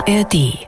ARD.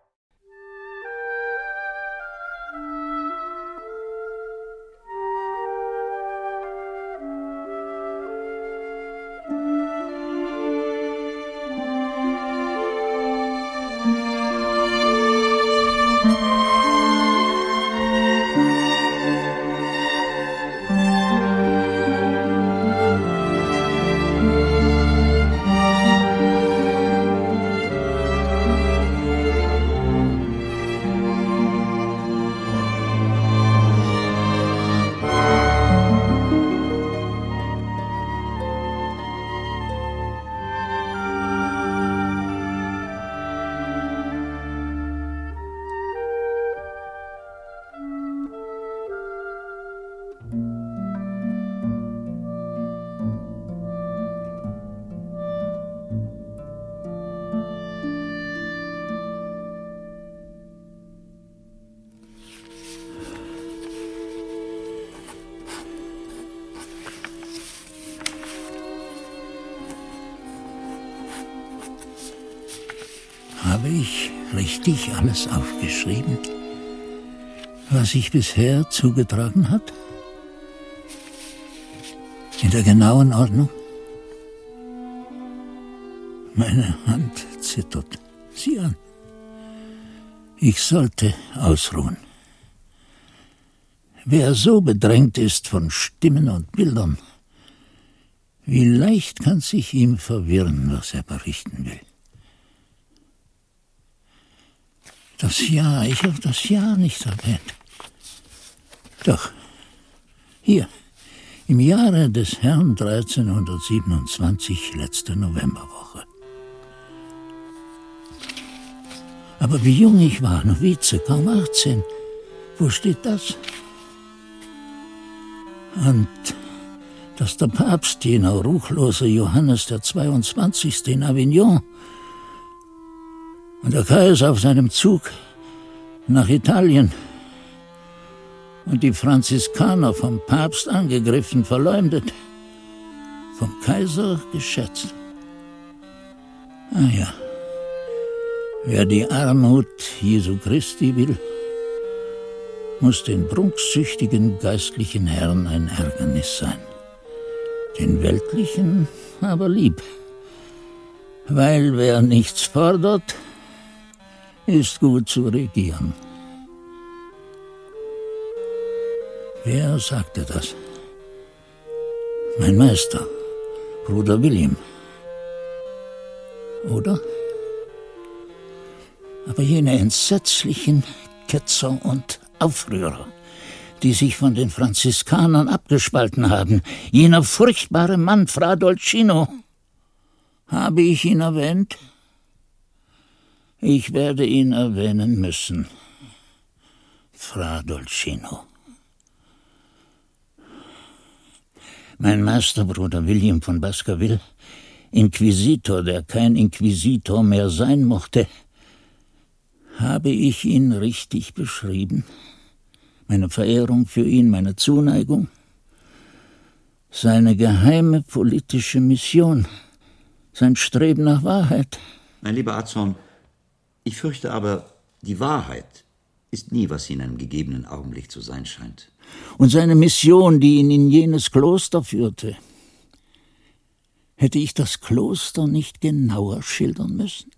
Habe ich richtig alles aufgeschrieben, was sich bisher zugetragen hat? In der genauen Ordnung? Meine Hand zittert. Sieh an. Ich sollte ausruhen. Wer so bedrängt ist von Stimmen und Bildern, wie leicht kann sich ihm verwirren, was er berichten will. Das Jahr, ich habe das Jahr nicht erwähnt. Doch, hier, im Jahre des Herrn 1327, letzte Novemberwoche. Aber wie jung ich war, Novize, kaum 18. Wo steht das? Und dass der Papst, jener ruchlose Johannes der 22. in Avignon, und der Kaiser auf seinem Zug nach Italien und die Franziskaner vom Papst angegriffen, verleumdet, vom Kaiser geschätzt. Ah ja, wer die Armut Jesu Christi will, muss den prunksüchtigen geistlichen Herrn ein Ärgernis sein, den weltlichen aber lieb, weil wer nichts fordert, ist gut zu regieren. Wer sagte das? Mein Meister, Bruder William. Oder? Aber jene entsetzlichen Ketzer und Aufrührer, die sich von den Franziskanern abgespalten haben, jener furchtbare Mann, Fra Dolcino, habe ich ihn erwähnt? Ich werde ihn erwähnen müssen. Fra Dolcino. Mein Meisterbruder William von Baskerville, Inquisitor, der kein Inquisitor mehr sein mochte, habe ich ihn richtig beschrieben? Meine Verehrung für ihn, meine Zuneigung? Seine geheime politische Mission, sein Streben nach Wahrheit? Mein lieber Arzon, ich fürchte aber, die Wahrheit ist nie, was sie in einem gegebenen Augenblick zu sein scheint. Und seine Mission, die ihn in jenes Kloster führte. Hätte ich das Kloster nicht genauer schildern müssen?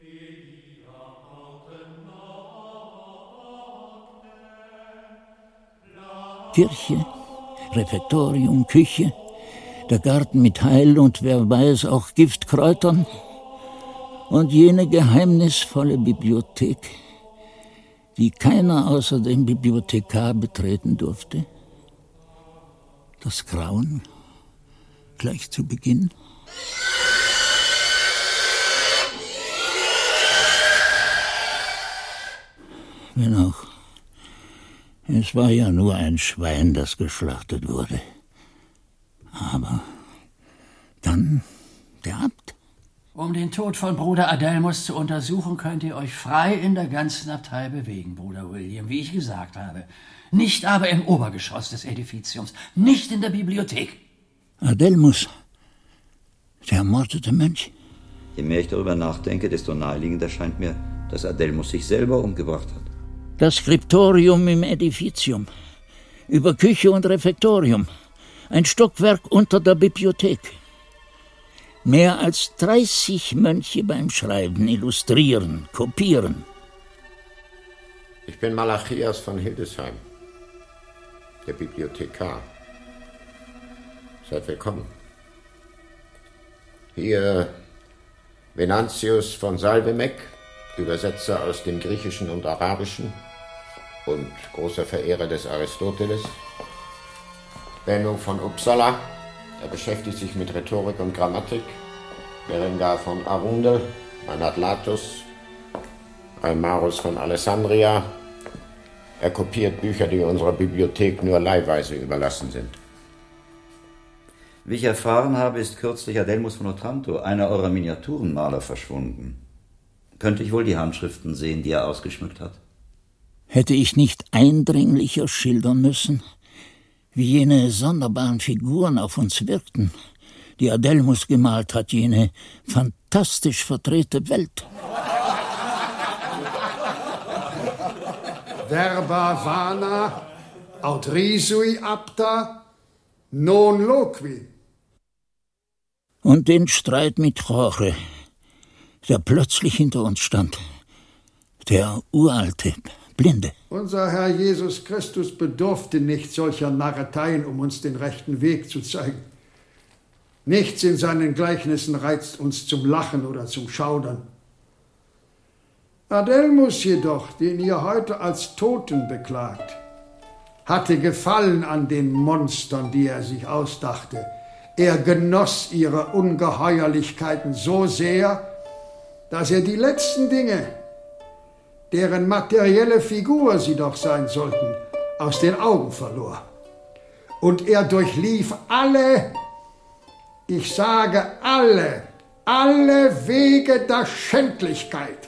Kirche, Refektorium, Küche, der Garten mit Heil und wer weiß auch Giftkräutern und jene geheimnisvolle Bibliothek, die keiner außer dem Bibliothekar betreten durfte. Das Grauen gleich zu Beginn. Wenn auch, es war ja nur ein Schwein, das geschlachtet wurde. Aber dann der Abt. Um den Tod von Bruder Adelmus zu untersuchen, könnt ihr euch frei in der ganzen Abtei bewegen, Bruder William, wie ich gesagt habe. Nicht aber im Obergeschoss des Edificiums, nicht in der Bibliothek. Adelmus, der ermordete Mönch. Je mehr ich darüber nachdenke, desto naheliegender scheint mir, dass Adelmus sich selber umgebracht hat. Das Skriptorium im Edificium. Über Küche und Refektorium. Ein Stockwerk unter der Bibliothek. Mehr als 30 Mönche beim Schreiben, Illustrieren, Kopieren. Ich bin Malachias von Hildesheim, der Bibliothekar. Seid willkommen. Hier Venantius von Salvemek, Übersetzer aus dem Griechischen und Arabischen und großer Verehrer des Aristoteles. Benno von Uppsala, er beschäftigt sich mit Rhetorik und Grammatik. Berengar von Arundel, Manatlatus, Almarus von Alessandria. Er kopiert Bücher, die unserer Bibliothek nur leihweise überlassen sind. Wie ich erfahren habe, ist kürzlich Adelmus von Otranto, einer eurer Miniaturenmaler, verschwunden. Könnte ich wohl die Handschriften sehen, die er ausgeschmückt hat? Hätte ich nicht eindringlicher schildern müssen, wie jene sonderbaren Figuren auf uns wirkten, die Adelmus gemalt hat, jene fantastisch verdrehte Welt. Verba vana, aut risui apta, non loqui. Und den Streit mit Jorge, der plötzlich hinter uns stand. Der uralte, Blinde. Unser Herr Jesus Christus bedurfte nicht solcher Narreteien, um uns den rechten Weg zu zeigen. Nichts in seinen Gleichnissen reizt uns zum Lachen oder zum Schaudern. Adelmus jedoch, den ihr heute als Toten beklagt, hatte Gefallen an den Monstern, die er sich ausdachte. Er genoss ihre Ungeheuerlichkeiten so sehr, dass er die letzten Dinge, deren materielle Figur sie doch sein sollten, aus den Augen verlor. Und er durchlief alle, ich sage alle Wege der Schändlichkeit.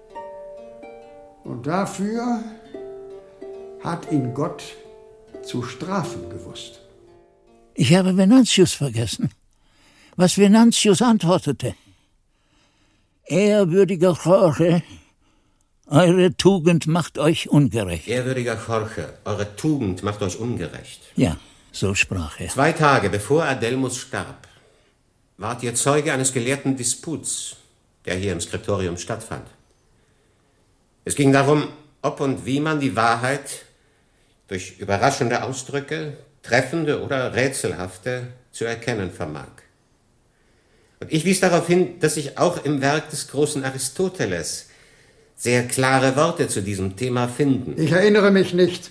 Und dafür hat ihn Gott zu strafen gewusst. Ich habe Venantius vergessen. Was Venantius antwortete. Ehrwürdiger Jorge, eure Tugend macht euch ungerecht. Ehrwürdiger Jorge, eure Tugend macht euch ungerecht. Ja, so sprach er. 2 Tage bevor Adelmus starb, wart ihr Zeuge eines gelehrten Disputs, der hier im Skriptorium stattfand. Es ging darum, ob und wie man die Wahrheit durch überraschende Ausdrücke, treffende oder rätselhafte, zu erkennen vermag. Und ich wies darauf hin, dass sich auch im Werk des großen Aristoteles sehr klare Worte zu diesem Thema finden. Ich erinnere mich nicht.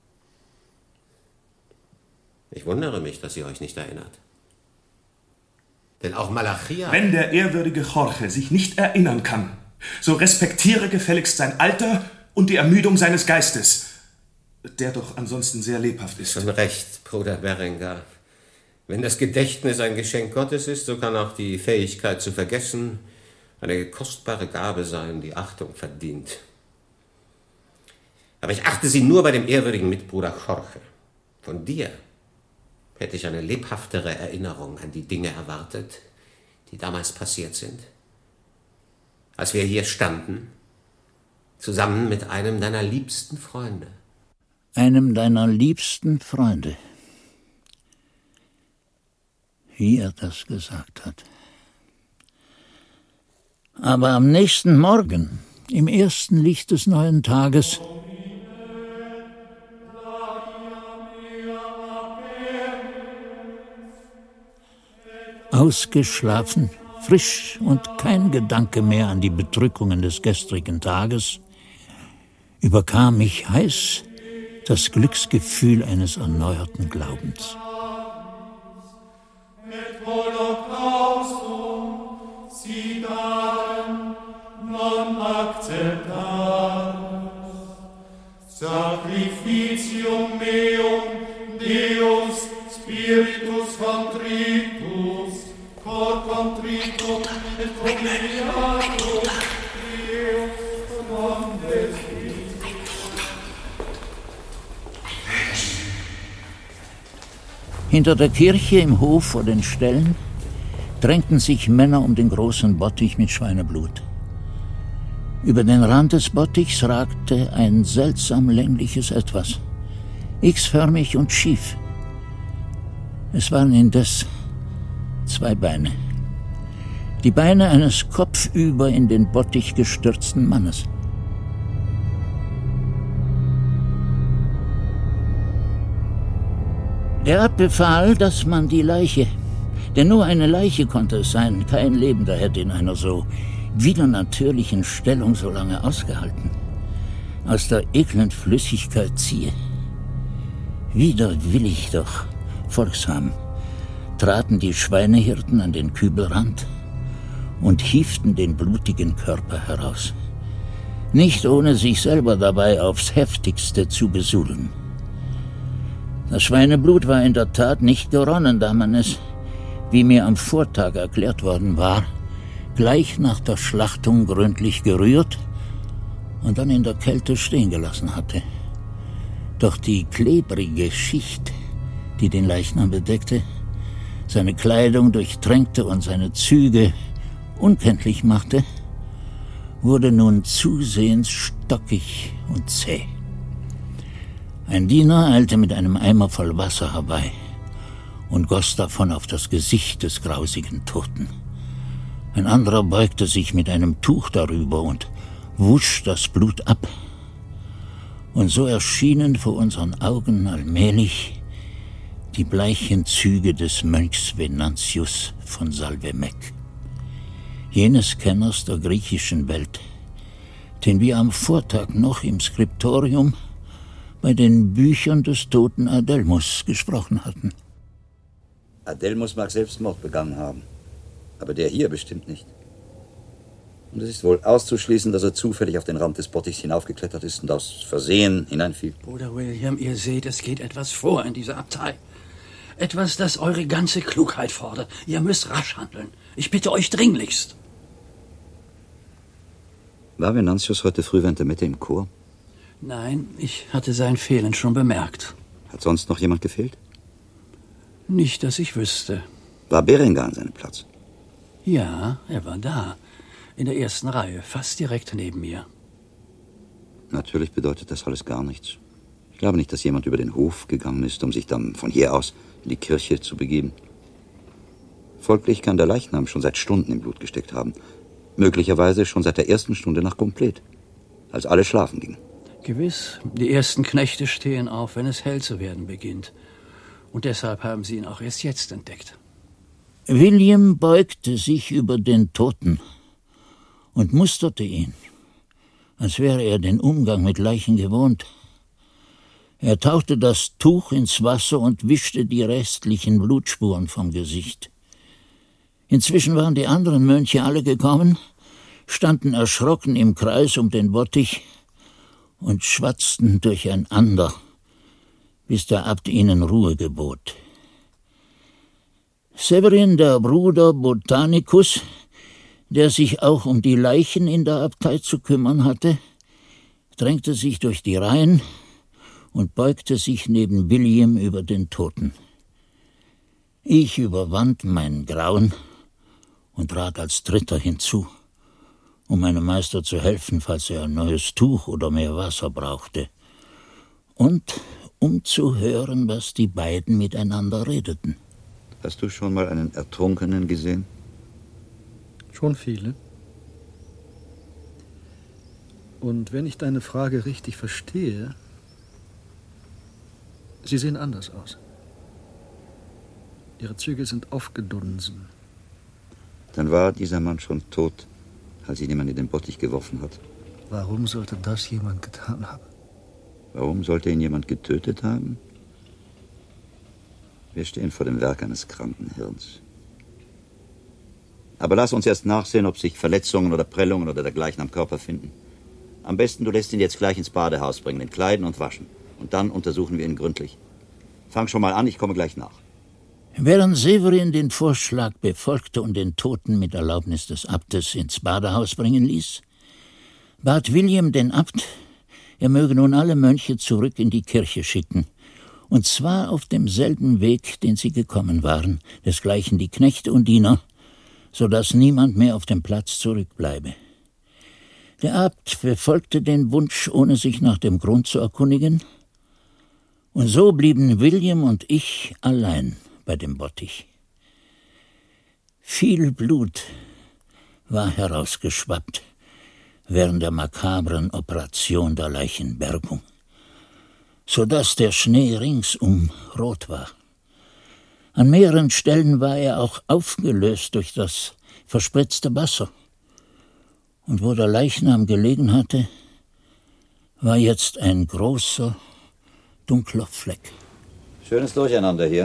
Ich wundere mich, dass ihr euch nicht erinnert. Denn auch Malachia... Wenn der ehrwürdige Jorge sich nicht erinnern kann, so respektiere gefälligst sein Alter und die Ermüdung seines Geistes, der doch ansonsten sehr lebhaft ist. Schon recht, Bruder Berengar. Wenn das Gedächtnis ein Geschenk Gottes ist, so kann auch die Fähigkeit zu vergessen eine kostbare Gabe sein, die Achtung verdient. Aber ich achte sie nur bei dem ehrwürdigen Mitbruder Jorge. Von dir hätte ich eine lebhaftere Erinnerung an die Dinge erwartet, die damals passiert sind. Als wir hier standen, zusammen mit einem deiner liebsten Freunde. Einem deiner liebsten Freunde. Wie er das gesagt hat. Aber am nächsten Morgen, im ersten Licht des neuen Tages, ausgeschlafen, frisch und kein Gedanke mehr an die Bedrückungen des gestrigen Tages, überkam mich heiß das Glücksgefühl eines erneuerten Glaubens. Sacrificium meum Deus Spiritus contritus, cor contritum et contriatum Deus comandes. Hinter der Kirche im Hof vor den Ställen drängten sich Männer um den großen Bottich mit Schweineblut. Über den Rand des Bottichs ragte ein seltsam längliches Etwas, x-förmig und schief. Es waren indes 2 Beine. Die Beine eines kopfüber in den Bottich gestürzten Mannes. Der Abt befahl, dass man die Leiche, denn nur eine Leiche konnte es sein, kein Lebender hätte in einer so widernatürlichen Stellung so lange ausgehalten, aus der eklen Flüssigkeit ziehe. Widerwillig doch, folgsam, traten die Schweinehirten an den Kübelrand und hieften den blutigen Körper heraus, nicht ohne sich selber dabei aufs heftigste zu besudeln. Das Schweineblut war in der Tat nicht geronnen, da man es, wie mir am Vortag erklärt worden war, gleich nach der Schlachtung gründlich gerührt und dann in der Kälte stehen gelassen hatte. Doch die klebrige Schicht, die den Leichnam bedeckte, seine Kleidung durchtränkte und seine Züge unkenntlich machte, wurde nun zusehends stockig und zäh. Ein Diener eilte mit einem Eimer voll Wasser herbei und goss davon auf das Gesicht des grausigen Toten. Ein anderer beugte sich mit einem Tuch darüber und wusch das Blut ab. Und so erschienen vor unseren Augen allmählich die bleichen Züge des Mönchs Venantius von Salvemek, jenes Kenners der griechischen Welt, den wir am Vortag noch im Skriptorium bei den Büchern des toten Adelmus gesprochen hatten. Adelmus mag Selbstmord begangen haben, aber der hier bestimmt nicht. Und es ist wohl auszuschließen, dass er zufällig auf den Rand des Bottichs hinaufgeklettert ist und aus Versehen hineinfiel. Bruder William, ihr seht, es geht etwas vor in dieser Abtei. Etwas, das eure ganze Klugheit fordert. Ihr müsst rasch handeln. Ich bitte euch dringlichst. War Venantius heute früh während der Mette im Chor? Nein, ich hatte sein Fehlen schon bemerkt. Hat sonst noch jemand gefehlt? Nicht, dass ich wüsste. War Berengar an seinem Platz? Ja, er war da. In der ersten Reihe, fast direkt neben mir. Natürlich bedeutet das alles gar nichts. Ich glaube nicht, dass jemand über den Hof gegangen ist, um sich dann von hier aus in die Kirche zu begeben. Folglich kann der Leichnam schon seit Stunden im Blut gesteckt haben. Möglicherweise schon seit der ersten Stunde nach Komplet, als alle schlafen gingen. Gewiss, die ersten Knechte stehen auf, wenn es hell zu werden beginnt. Und deshalb haben sie ihn auch erst jetzt entdeckt. William beugte sich über den Toten und musterte ihn, als wäre er den Umgang mit Leichen gewohnt. Er tauchte das Tuch ins Wasser und wischte die restlichen Blutspuren vom Gesicht. Inzwischen waren die anderen Mönche alle gekommen, standen erschrocken im Kreis um den Bottich und schwatzten durcheinander, bis der Abt ihnen Ruhe gebot. Severin, der Bruder Botanicus, der sich auch um die Leichen in der Abtei zu kümmern hatte, drängte sich durch die Reihen und beugte sich neben William über den Toten. Ich überwand mein Grauen und trat als Dritter hinzu, um meinem Meister zu helfen, falls er ein neues Tuch oder mehr Wasser brauchte, und um zu hören, was die beiden miteinander redeten. Hast du schon mal einen Ertrunkenen gesehen? Schon viele. Und wenn ich deine Frage richtig verstehe, sie sehen anders aus. Ihre Züge sind aufgedunsen. Dann war dieser Mann schon tot, als ihn jemand in den Bottich geworfen hat. Warum sollte das jemand getan haben? Warum sollte ihn jemand getötet haben? Wir stehen vor dem Werk eines kranken Hirns. Aber lass uns erst nachsehen, ob sich Verletzungen oder Prellungen oder dergleichen am Körper finden. Am besten, du lässt ihn jetzt gleich ins Badehaus bringen, entkleiden und waschen. Und dann untersuchen wir ihn gründlich. Fang schon mal an, ich komme gleich nach. Während Severin den Vorschlag befolgte und den Toten mit Erlaubnis des Abtes ins Badehaus bringen ließ, bat William den Abt, er möge nun alle Mönche zurück in die Kirche schicken, und zwar auf demselben Weg, den sie gekommen waren, desgleichen die Knechte und Diener, so dass niemand mehr auf dem Platz zurückbleibe. Der Abt befolgte den Wunsch, ohne sich nach dem Grund zu erkundigen, und so blieben William und ich allein bei dem Bottich. Viel Blut war herausgeschwappt während der makabren Operation der Leichenbergung, so dass der Schnee ringsum rot war. An mehreren Stellen war er auch aufgelöst durch das verspritzte Wasser. Und wo der Leichnam gelegen hatte, war jetzt ein großer, dunkler Fleck. Schönes Durcheinander hier.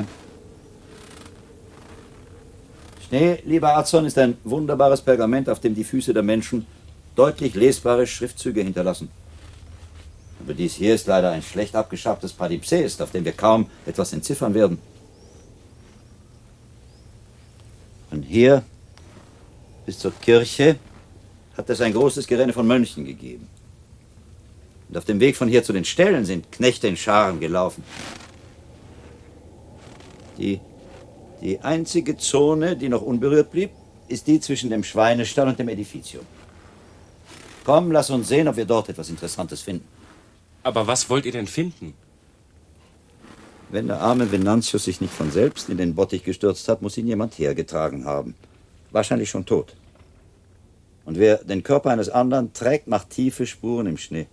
Schnee, lieber Adson, ist ein wunderbares Pergament, auf dem die Füße der Menschen deutlich lesbare Schriftzüge hinterlassen. Aber dies hier ist leider ein schlecht abgeschabtes Palimpsest, auf dem wir kaum etwas entziffern werden. Und hier bis zur Kirche hat es ein großes Gerenne von Mönchen gegeben. Und auf dem Weg von hier zu den Ställen sind Knechte in Scharen gelaufen. Die einzige Zone, die noch unberührt blieb, ist die zwischen dem Schweinestall und dem Edificium. Komm, lass uns sehen, ob wir dort etwas Interessantes finden. Aber was wollt ihr denn finden? Wenn der arme Venantius sich nicht von selbst in den Bottich gestürzt hat, muss ihn jemand hergetragen haben. Wahrscheinlich schon tot. Und wer den Körper eines anderen trägt, macht tiefe Spuren im Schnee.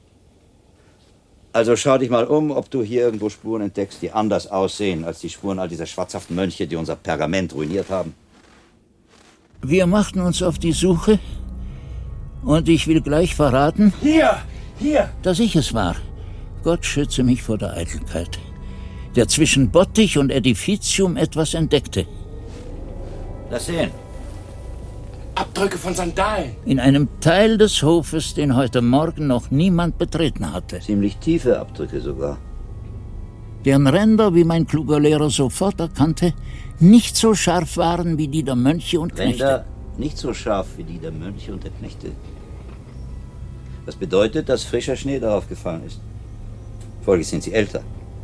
Also schau dich mal um, ob du hier irgendwo Spuren entdeckst, die anders aussehen als die Spuren all dieser schwarzhaften Mönche, die unser Pergament ruiniert haben. Wir machten uns auf die Suche und ich will gleich verraten, Hier! dass ich es war. Gott schütze mich vor der Eitelkeit, der zwischen Bottich und Edificium etwas entdeckte. Lass sehen. Abdrücke von Sandalen. In einem Teil des Hofes, den heute Morgen noch niemand betreten hatte. Ziemlich tiefe Abdrücke sogar. Deren Ränder, wie mein kluger Lehrer sofort erkannte, nicht so scharf waren wie die der Mönche und Knechte. Ränder nicht so scharf wie die der Mönche und der Knechte. Das bedeutet, dass frischer Schnee darauf gefallen ist. Folglich sind sie älter.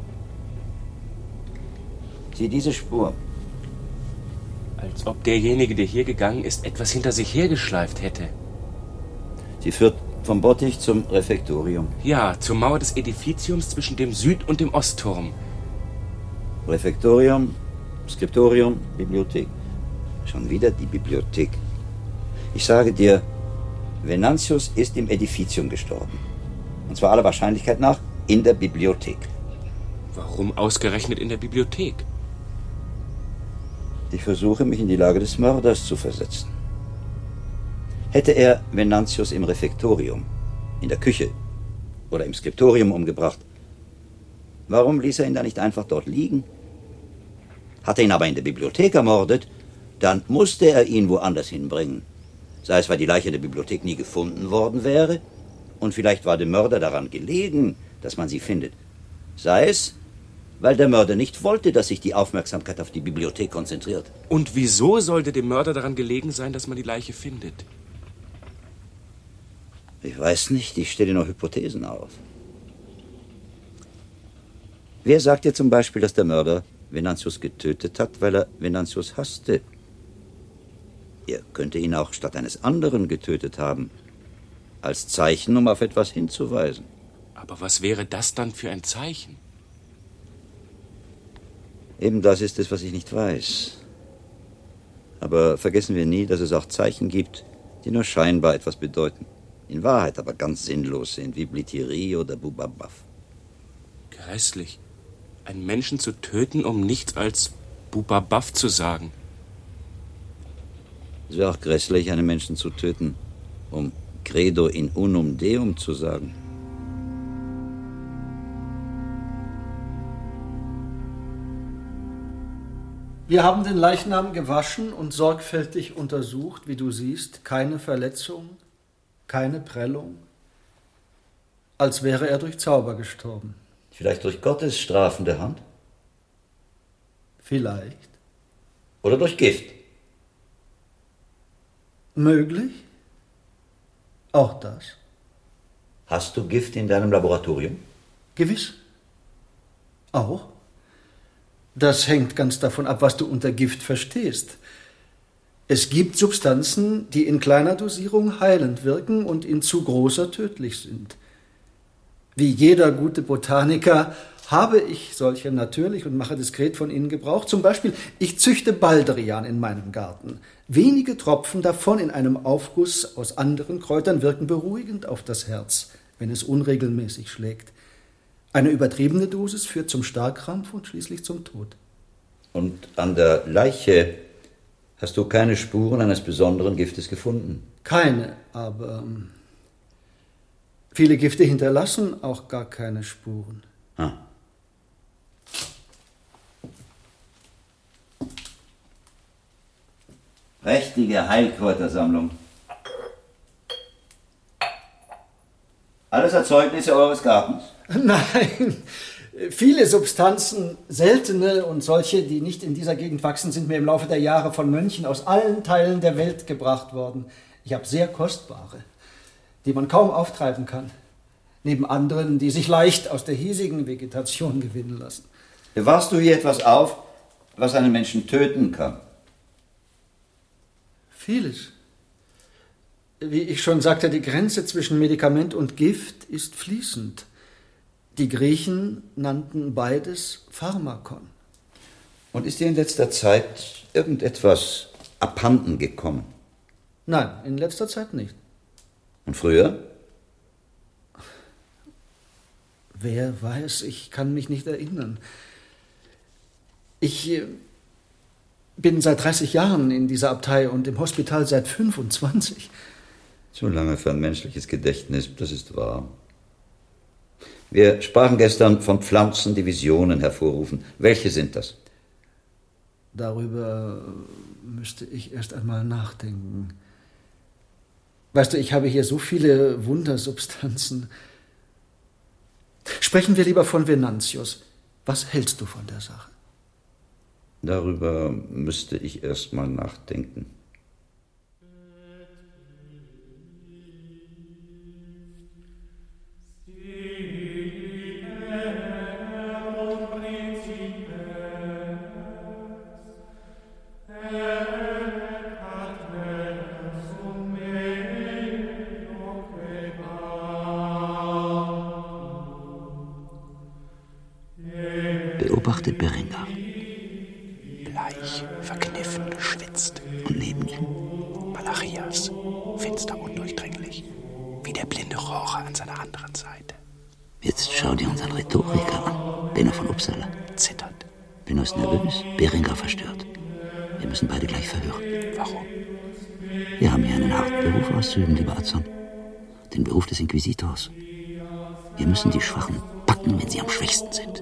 Sieh diese Spur. Als ob derjenige, der hier gegangen ist, etwas hinter sich hergeschleift hätte. Sie führt vom Bottich zum Refektorium. Ja, zur Mauer des Edificiums zwischen dem Süd- und dem Ostturm. Refektorium, Skriptorium, Bibliothek. Schon wieder die Bibliothek. Ich sage dir, Venantius ist im Edificium gestorben. Und zwar aller Wahrscheinlichkeit nach in der Bibliothek. Warum ausgerechnet in der Bibliothek? Ich versuche, mich in die Lage des Mörders zu versetzen. Hätte er Venantius im Refektorium, in der Küche oder im Skriptorium umgebracht, warum ließ er ihn da nicht einfach dort liegen? Hat er ihn aber in der Bibliothek ermordet, dann musste er ihn woanders hinbringen. Sei es, weil die Leiche in der Bibliothek nie gefunden worden wäre, und vielleicht war dem Mörder daran gelegen, dass man sie findet. Sei es, weil der Mörder nicht wollte, dass sich die Aufmerksamkeit auf die Bibliothek konzentriert. Und wieso sollte dem Mörder daran gelegen sein, dass man die Leiche findet? Ich weiß nicht, ich stelle nur Hypothesen auf. Wer sagt dir zum Beispiel, dass der Mörder Venantius getötet hat, weil er Venantius hasste? Er könnte ihn auch statt eines anderen getötet haben, als Zeichen, um auf etwas hinzuweisen. Aber was wäre das dann für ein Zeichen? Eben das ist es, was ich nicht weiß. Aber vergessen wir nie, dass es auch Zeichen gibt, die nur scheinbar etwas bedeuten. In Wahrheit aber ganz sinnlos sind, wie Blitiri oder Bubabaf. Grässlich. Einen Menschen zu töten, um nichts als Bubabaf zu sagen. Es wäre auch grässlich, einen Menschen zu töten, um Credo in unum deum zu sagen. Wir haben den Leichnam gewaschen und sorgfältig untersucht. Wie du siehst, keine Verletzung, keine Prellung. Als wäre er durch Zauber gestorben. Vielleicht durch Gottes strafende Hand? Vielleicht. Oder durch Gift? Möglich. Auch das. Hast du Gift in deinem Laboratorium? Gewiss. Auch. Das hängt ganz davon ab, was du unter Gift verstehst. Es gibt Substanzen, die in kleiner Dosierung heilend wirken und in zu großer tödlich sind. Wie jeder gute Botaniker habe ich solche natürlich und mache diskret von ihnen Gebrauch. Zum Beispiel, ich züchte Baldrian in meinem Garten. Wenige Tropfen davon in einem Aufguss aus anderen Kräutern wirken beruhigend auf das Herz, wenn es unregelmäßig schlägt. Eine übertriebene Dosis führt zum Starrkrampf und schließlich zum Tod. Und an der Leiche hast du keine Spuren eines besonderen Giftes gefunden? Keine, aber viele Gifte hinterlassen auch gar keine Spuren. Ah. Prächtige Heilkräutersammlung. Alles Erzeugnisse eures Gartens? Nein, viele Substanzen, seltene und solche, die nicht in dieser Gegend wachsen, sind mir im Laufe der Jahre von Mönchen aus allen Teilen der Welt gebracht worden. Ich habe sehr kostbare, die man kaum auftreiben kann, neben anderen, die sich leicht aus der hiesigen Vegetation gewinnen lassen. Bewahrst du hier etwas auf, was einen Menschen töten kann? Vieles. Wie ich schon sagte, die Grenze zwischen Medikament und Gift ist fließend. Die Griechen nannten beides Pharmakon. Und ist dir in letzter Zeit irgendetwas abhanden gekommen? Nein, in letzter Zeit nicht. Und früher? Wer weiß, ich kann mich nicht erinnern. Ich bin seit 30 Jahren in dieser Abtei und im Hospital seit 25. Zu lange für ein menschliches Gedächtnis, das ist wahr. Wir sprachen gestern von Pflanzen, die Visionen hervorrufen. Welche sind das? Darüber müsste ich erst einmal nachdenken. Weißt du, ich habe hier so viele Wundersubstanzen. Sprechen wir lieber von Venantius. Was hältst du von der Sache? Darüber müsste ich erst mal nachdenken. Beobachte Berengar. Bleich, verkniffen, geschwitzt. Und neben ihm? Malachias, finster, undurchdringlich. Wie der blinde Rohrer an seiner anderen Seite. Jetzt schau dir unseren Rhetoriker an. Benno von Uppsala. Zittert. Benno ist nervös, Berengar verstört. Wir müssen beide gleich verhören. Warum? Wir haben hier einen harten Beruf auszuüben, lieber Adson. Den Beruf des Inquisitors. Wir müssen die Schwachen packen, wenn sie am schwächsten sind.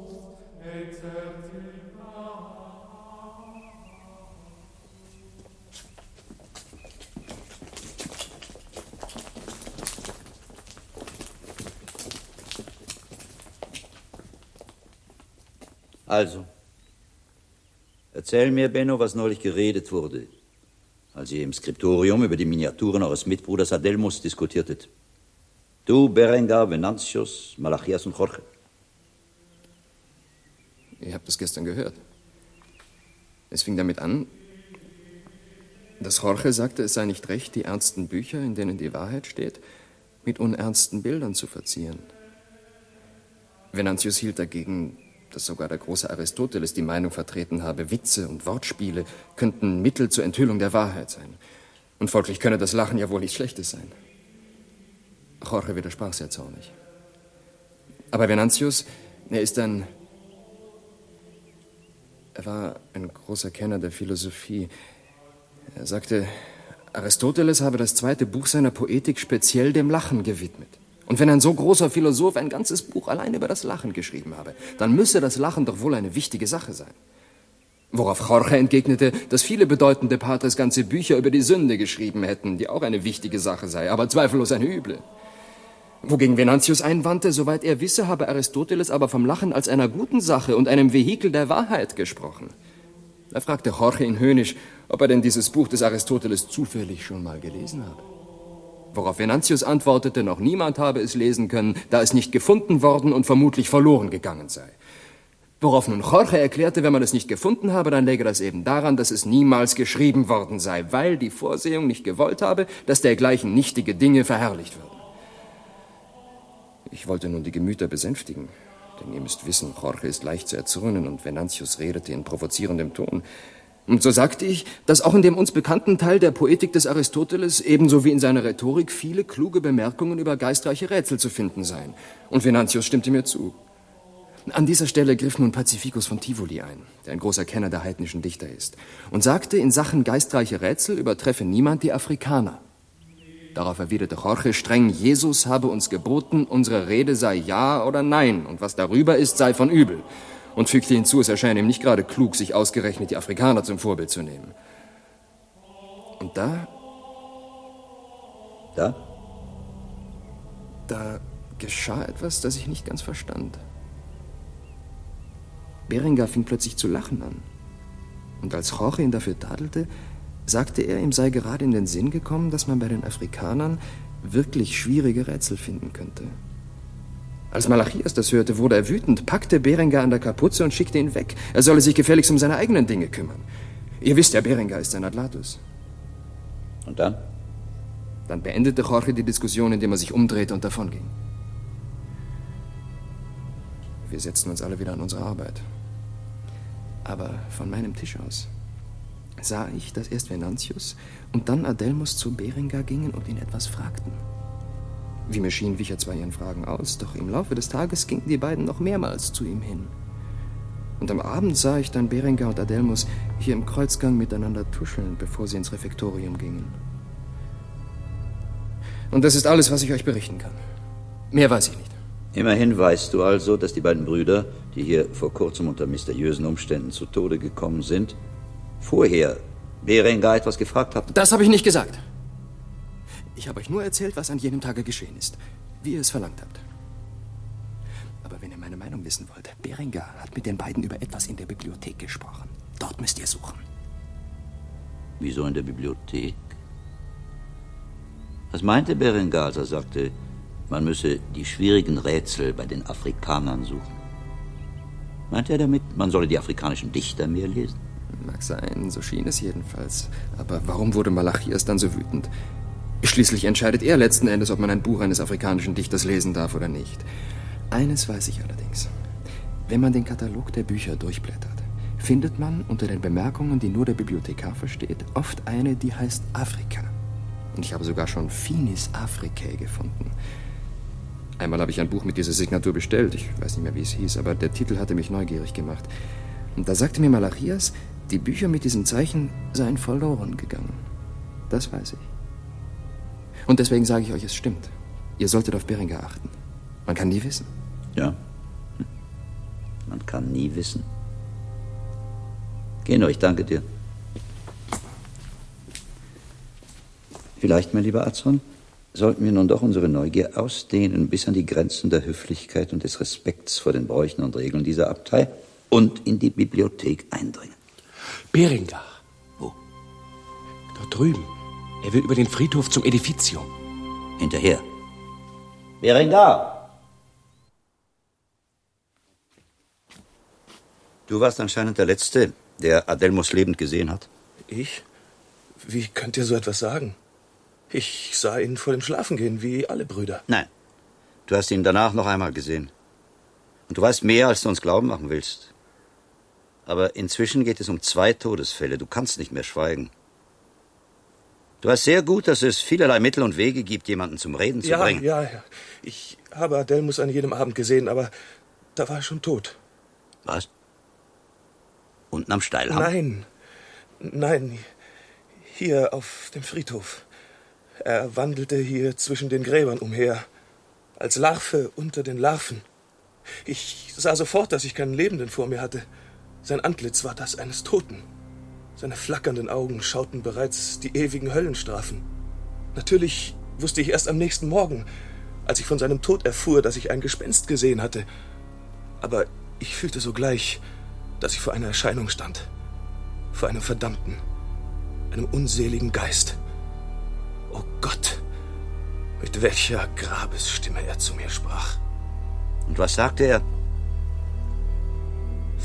Also, erzähl mir, Benno, was neulich geredet wurde, als ihr im Skriptorium über die Miniaturen eures Mitbruders Adelmus diskutiertet. Du, Berengar, Venantius, Malachias und Jorge. Ihr habt es gestern gehört. Es fing damit an, dass Jorge sagte, es sei nicht recht, die ernsten Bücher, in denen die Wahrheit steht, mit unernsten Bildern zu verzieren. Venantius hielt dagegen, dass sogar der große Aristoteles die Meinung vertreten habe, Witze und Wortspiele könnten Mittel zur Enthüllung der Wahrheit sein. Und folglich könne das Lachen ja wohl nichts Schlechtes sein. Jorge widersprach sehr zornig. Aber Venantius, er war ein großer Kenner der Philosophie. Er sagte, Aristoteles habe das 2. Buch seiner Poetik speziell dem Lachen gewidmet. Und wenn ein so großer Philosoph ein ganzes Buch allein über das Lachen geschrieben habe, dann müsse das Lachen doch wohl eine wichtige Sache sein. Worauf Jorge entgegnete, dass viele bedeutende Patres ganze Bücher über die Sünde geschrieben hätten, die auch eine wichtige Sache sei, aber zweifellos eine üble. Wogegen Venantius einwandte, soweit er wisse, habe Aristoteles aber vom Lachen als einer guten Sache und einem Vehikel der Wahrheit gesprochen. Da fragte Jorge ihn höhnisch, ob er denn dieses Buch des Aristoteles zufällig schon mal gelesen habe. Worauf Venantius antwortete, noch niemand habe es lesen können, da es nicht gefunden worden und vermutlich verloren gegangen sei. Worauf nun Jorge erklärte, wenn man es nicht gefunden habe, dann läge das eben daran, dass es niemals geschrieben worden sei, weil die Vorsehung nicht gewollt habe, dass dergleichen nichtige Dinge verherrlicht würden. Ich wollte nun die Gemüter besänftigen, denn ihr müsst wissen, Jorge ist leicht zu erzürnen und Venantius redete in provozierendem Ton. Und so sagte ich, dass auch in dem uns bekannten Teil der Poetik des Aristoteles ebenso wie in seiner Rhetorik viele kluge Bemerkungen über geistreiche Rätsel zu finden seien. Und Venantius stimmte mir zu. An dieser Stelle griff nun Pacificus von Tivoli ein, der ein großer Kenner der heidnischen Dichter ist, und sagte, in Sachen geistreiche Rätsel übertreffe niemand die Afrikaner. Darauf erwiderte Jorge streng, Jesus habe uns geboten, unsere Rede sei Ja oder Nein, und was darüber ist, sei von übel. Und fügte hinzu, es erscheine ihm nicht gerade klug, sich ausgerechnet die Afrikaner zum Vorbild zu nehmen. Und da geschah etwas, das ich nicht ganz verstand. Berengar fing plötzlich zu lachen an. Und als Jorge ihn dafür tadelte, sagte er, ihm sei gerade in den Sinn gekommen, dass man bei den Afrikanern wirklich schwierige Rätsel finden könnte. Als Malachias das hörte, wurde er wütend, packte Berengar an der Kapuze und schickte ihn weg. Er solle sich gefälligst um seine eigenen Dinge kümmern. Ihr wisst ja, Berengar ist sein Adlatus. Und dann? Dann beendete Jorge die Diskussion, indem er sich umdrehte und davonging. Wir setzten uns alle wieder an unsere Arbeit. Aber von meinem Tisch aus sah ich, dass erst Venantius und dann Adelmus zu Berengar gingen und ihn etwas fragten. Wie mir schien, wich er zwar ihren Fragen aus, doch im Laufe des Tages gingen die beiden noch mehrmals zu ihm hin. Und am Abend sah ich dann Berengar und Adelmus hier im Kreuzgang miteinander tuscheln, bevor sie ins Refektorium gingen. Und das ist alles, was ich euch berichten kann. Mehr weiß ich nicht. Immerhin weißt du also, dass die beiden Brüder, die hier vor kurzem unter mysteriösen Umständen zu Tode gekommen sind, vorher Berengar etwas gefragt hatten. Das habe ich nicht gesagt. Ich habe euch nur erzählt, was an jenem Tage geschehen ist, wie ihr es verlangt habt. Aber wenn ihr meine Meinung wissen wollt, Berengar hat mit den beiden über etwas in der Bibliothek gesprochen. Dort müsst ihr suchen. Wieso in der Bibliothek? Was meinte Berengar, als er sagte, man müsse die schwierigen Rätsel bei den Afrikanern suchen? Meinte er damit, man solle die afrikanischen Dichter mehr lesen? Mag sein, so schien es jedenfalls. Aber warum wurde Malachias dann so wütend? Schließlich entscheidet er letzten Endes, ob man ein Buch eines afrikanischen Dichters lesen darf oder nicht. Eines weiß ich allerdings. Wenn man den Katalog der Bücher durchblättert, findet man unter den Bemerkungen, die nur der Bibliothekar versteht, oft eine, die heißt Afrika. Und ich habe sogar schon Finis Africae gefunden. Einmal habe ich ein Buch mit dieser Signatur bestellt. Ich weiß nicht mehr, wie es hieß, aber der Titel hatte mich neugierig gemacht. Und da sagte mir Malachias, die Bücher mit diesem Zeichen seien verloren gegangen. Das weiß ich. Und deswegen sage ich euch, es stimmt. Ihr solltet auf Berengar achten. Man kann nie wissen. Ja. Man kann nie wissen. Geh nur, ich danke dir. Vielleicht, mein lieber Azon, sollten wir nun doch unsere Neugier ausdehnen bis an die Grenzen der Höflichkeit und des Respekts vor den Bräuchen und Regeln dieser Abtei und in die Bibliothek eindringen. Berengar. Wo? Dort drüben. Er will über den Friedhof zum Edificium. Hinterher. Berengar! Du warst anscheinend der Letzte, der Adelmus lebend gesehen hat. Ich? Wie könnt ihr so etwas sagen? Ich sah ihn vor dem Schlafengehen, wie alle Brüder. Nein, du hast ihn danach noch einmal gesehen. Und du weißt mehr, als du uns glauben machen willst. Aber inzwischen geht es um 2 Todesfälle. Du kannst nicht mehr schweigen. Du weißt sehr gut, dass es vielerlei Mittel und Wege gibt, jemanden zum Reden zu bringen. Ja. Ich habe Adelmus an jedem Abend gesehen, aber da war er schon tot. Was? Unten am Steilhang? Nein. Hier auf dem Friedhof. Er wandelte hier zwischen den Gräbern umher, als Larve unter den Larven. Ich sah sofort, dass ich keinen Lebenden vor mir hatte. Sein Antlitz war das eines Toten. Seine flackernden Augen schauten bereits die ewigen Höllenstrafen. Natürlich wusste ich erst am nächsten Morgen, als ich von seinem Tod erfuhr, dass ich ein Gespenst gesehen hatte. Aber ich fühlte sogleich, dass ich vor einer Erscheinung stand. Vor einem Verdammten, einem unseligen Geist. Oh Gott, mit welcher Grabesstimme er zu mir sprach. Und was sagte er?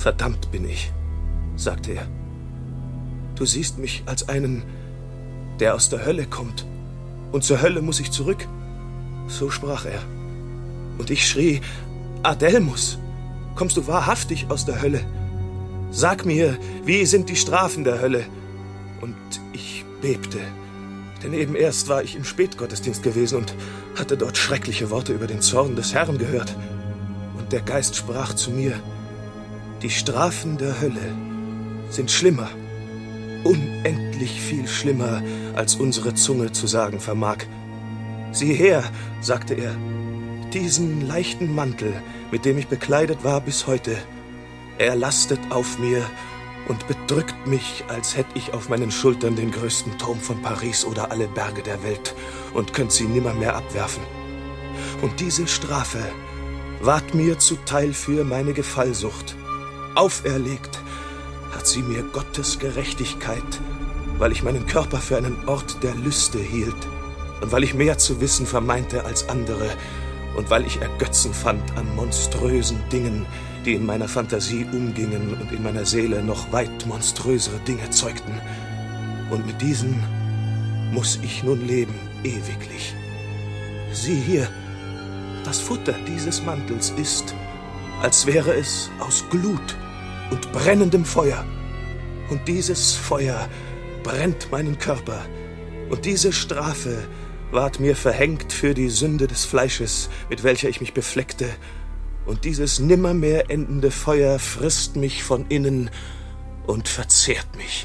Verdammt bin ich, sagte er. Du siehst mich als einen, der aus der Hölle kommt. Und zur Hölle muss ich zurück. So sprach er. Und ich schrie, Adelmus, kommst du wahrhaftig aus der Hölle? Sag mir, wie sind die Strafen der Hölle? Und ich bebte, denn eben erst war ich im Spätgottesdienst gewesen und hatte dort schreckliche Worte über den Zorn des Herrn gehört. Und der Geist sprach zu mir, die Strafen der Hölle sind schlimmer, unendlich viel schlimmer, als unsere Zunge zu sagen vermag. Sieh her, sagte er, diesen leichten Mantel, mit dem ich bekleidet war bis heute, er lastet auf mir und bedrückt mich, als hätte ich auf meinen Schultern den größten Turm von Paris oder alle Berge der Welt und könnt sie nimmermehr abwerfen. Und diese Strafe ward mir zuteil für meine Gefallsucht. Auferlegt hat sie mir Gottes Gerechtigkeit, weil ich meinen Körper für einen Ort der Lüste hielt und weil ich mehr zu wissen vermeinte als andere und weil ich Ergötzen fand an monströsen Dingen, die in meiner Fantasie umgingen und in meiner Seele noch weit monströsere Dinge zeugten. Und mit diesen muss ich nun leben, ewiglich. Sieh hier, das Futter dieses Mantels ist, als wäre es aus Glut und brennendem Feuer. Und dieses Feuer brennt meinen Körper. Und diese Strafe ward mir verhängt für die Sünde des Fleisches, mit welcher ich mich befleckte. Und dieses nimmermehr endende Feuer frisst mich von innen und verzehrt mich.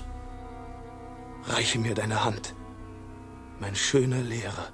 Reiche mir deine Hand, mein schöner Lehrer,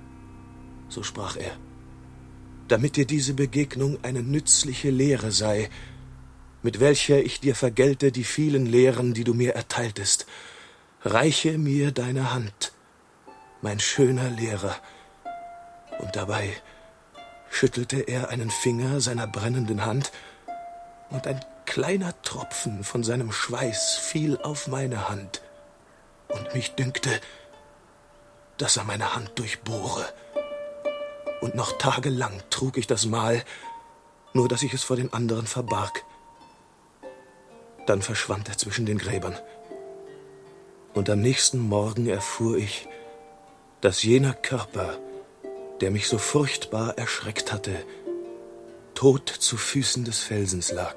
so sprach er, damit dir diese Begegnung eine nützliche Lehre sei, mit welcher ich dir vergelte die vielen Lehren, die du mir erteiltest. Reiche mir deine Hand, mein schöner Lehrer. Und dabei schüttelte er einen Finger seiner brennenden Hand, und ein kleiner Tropfen von seinem Schweiß fiel auf meine Hand, und mich dünkte, dass er meine Hand durchbohre. Und noch tagelang trug ich das Mal, nur dass ich es vor den anderen verbarg. Dann verschwand er zwischen den Gräbern. Und am nächsten Morgen erfuhr ich, dass jener Körper, der mich so furchtbar erschreckt hatte, tot zu Füßen des Felsens lag.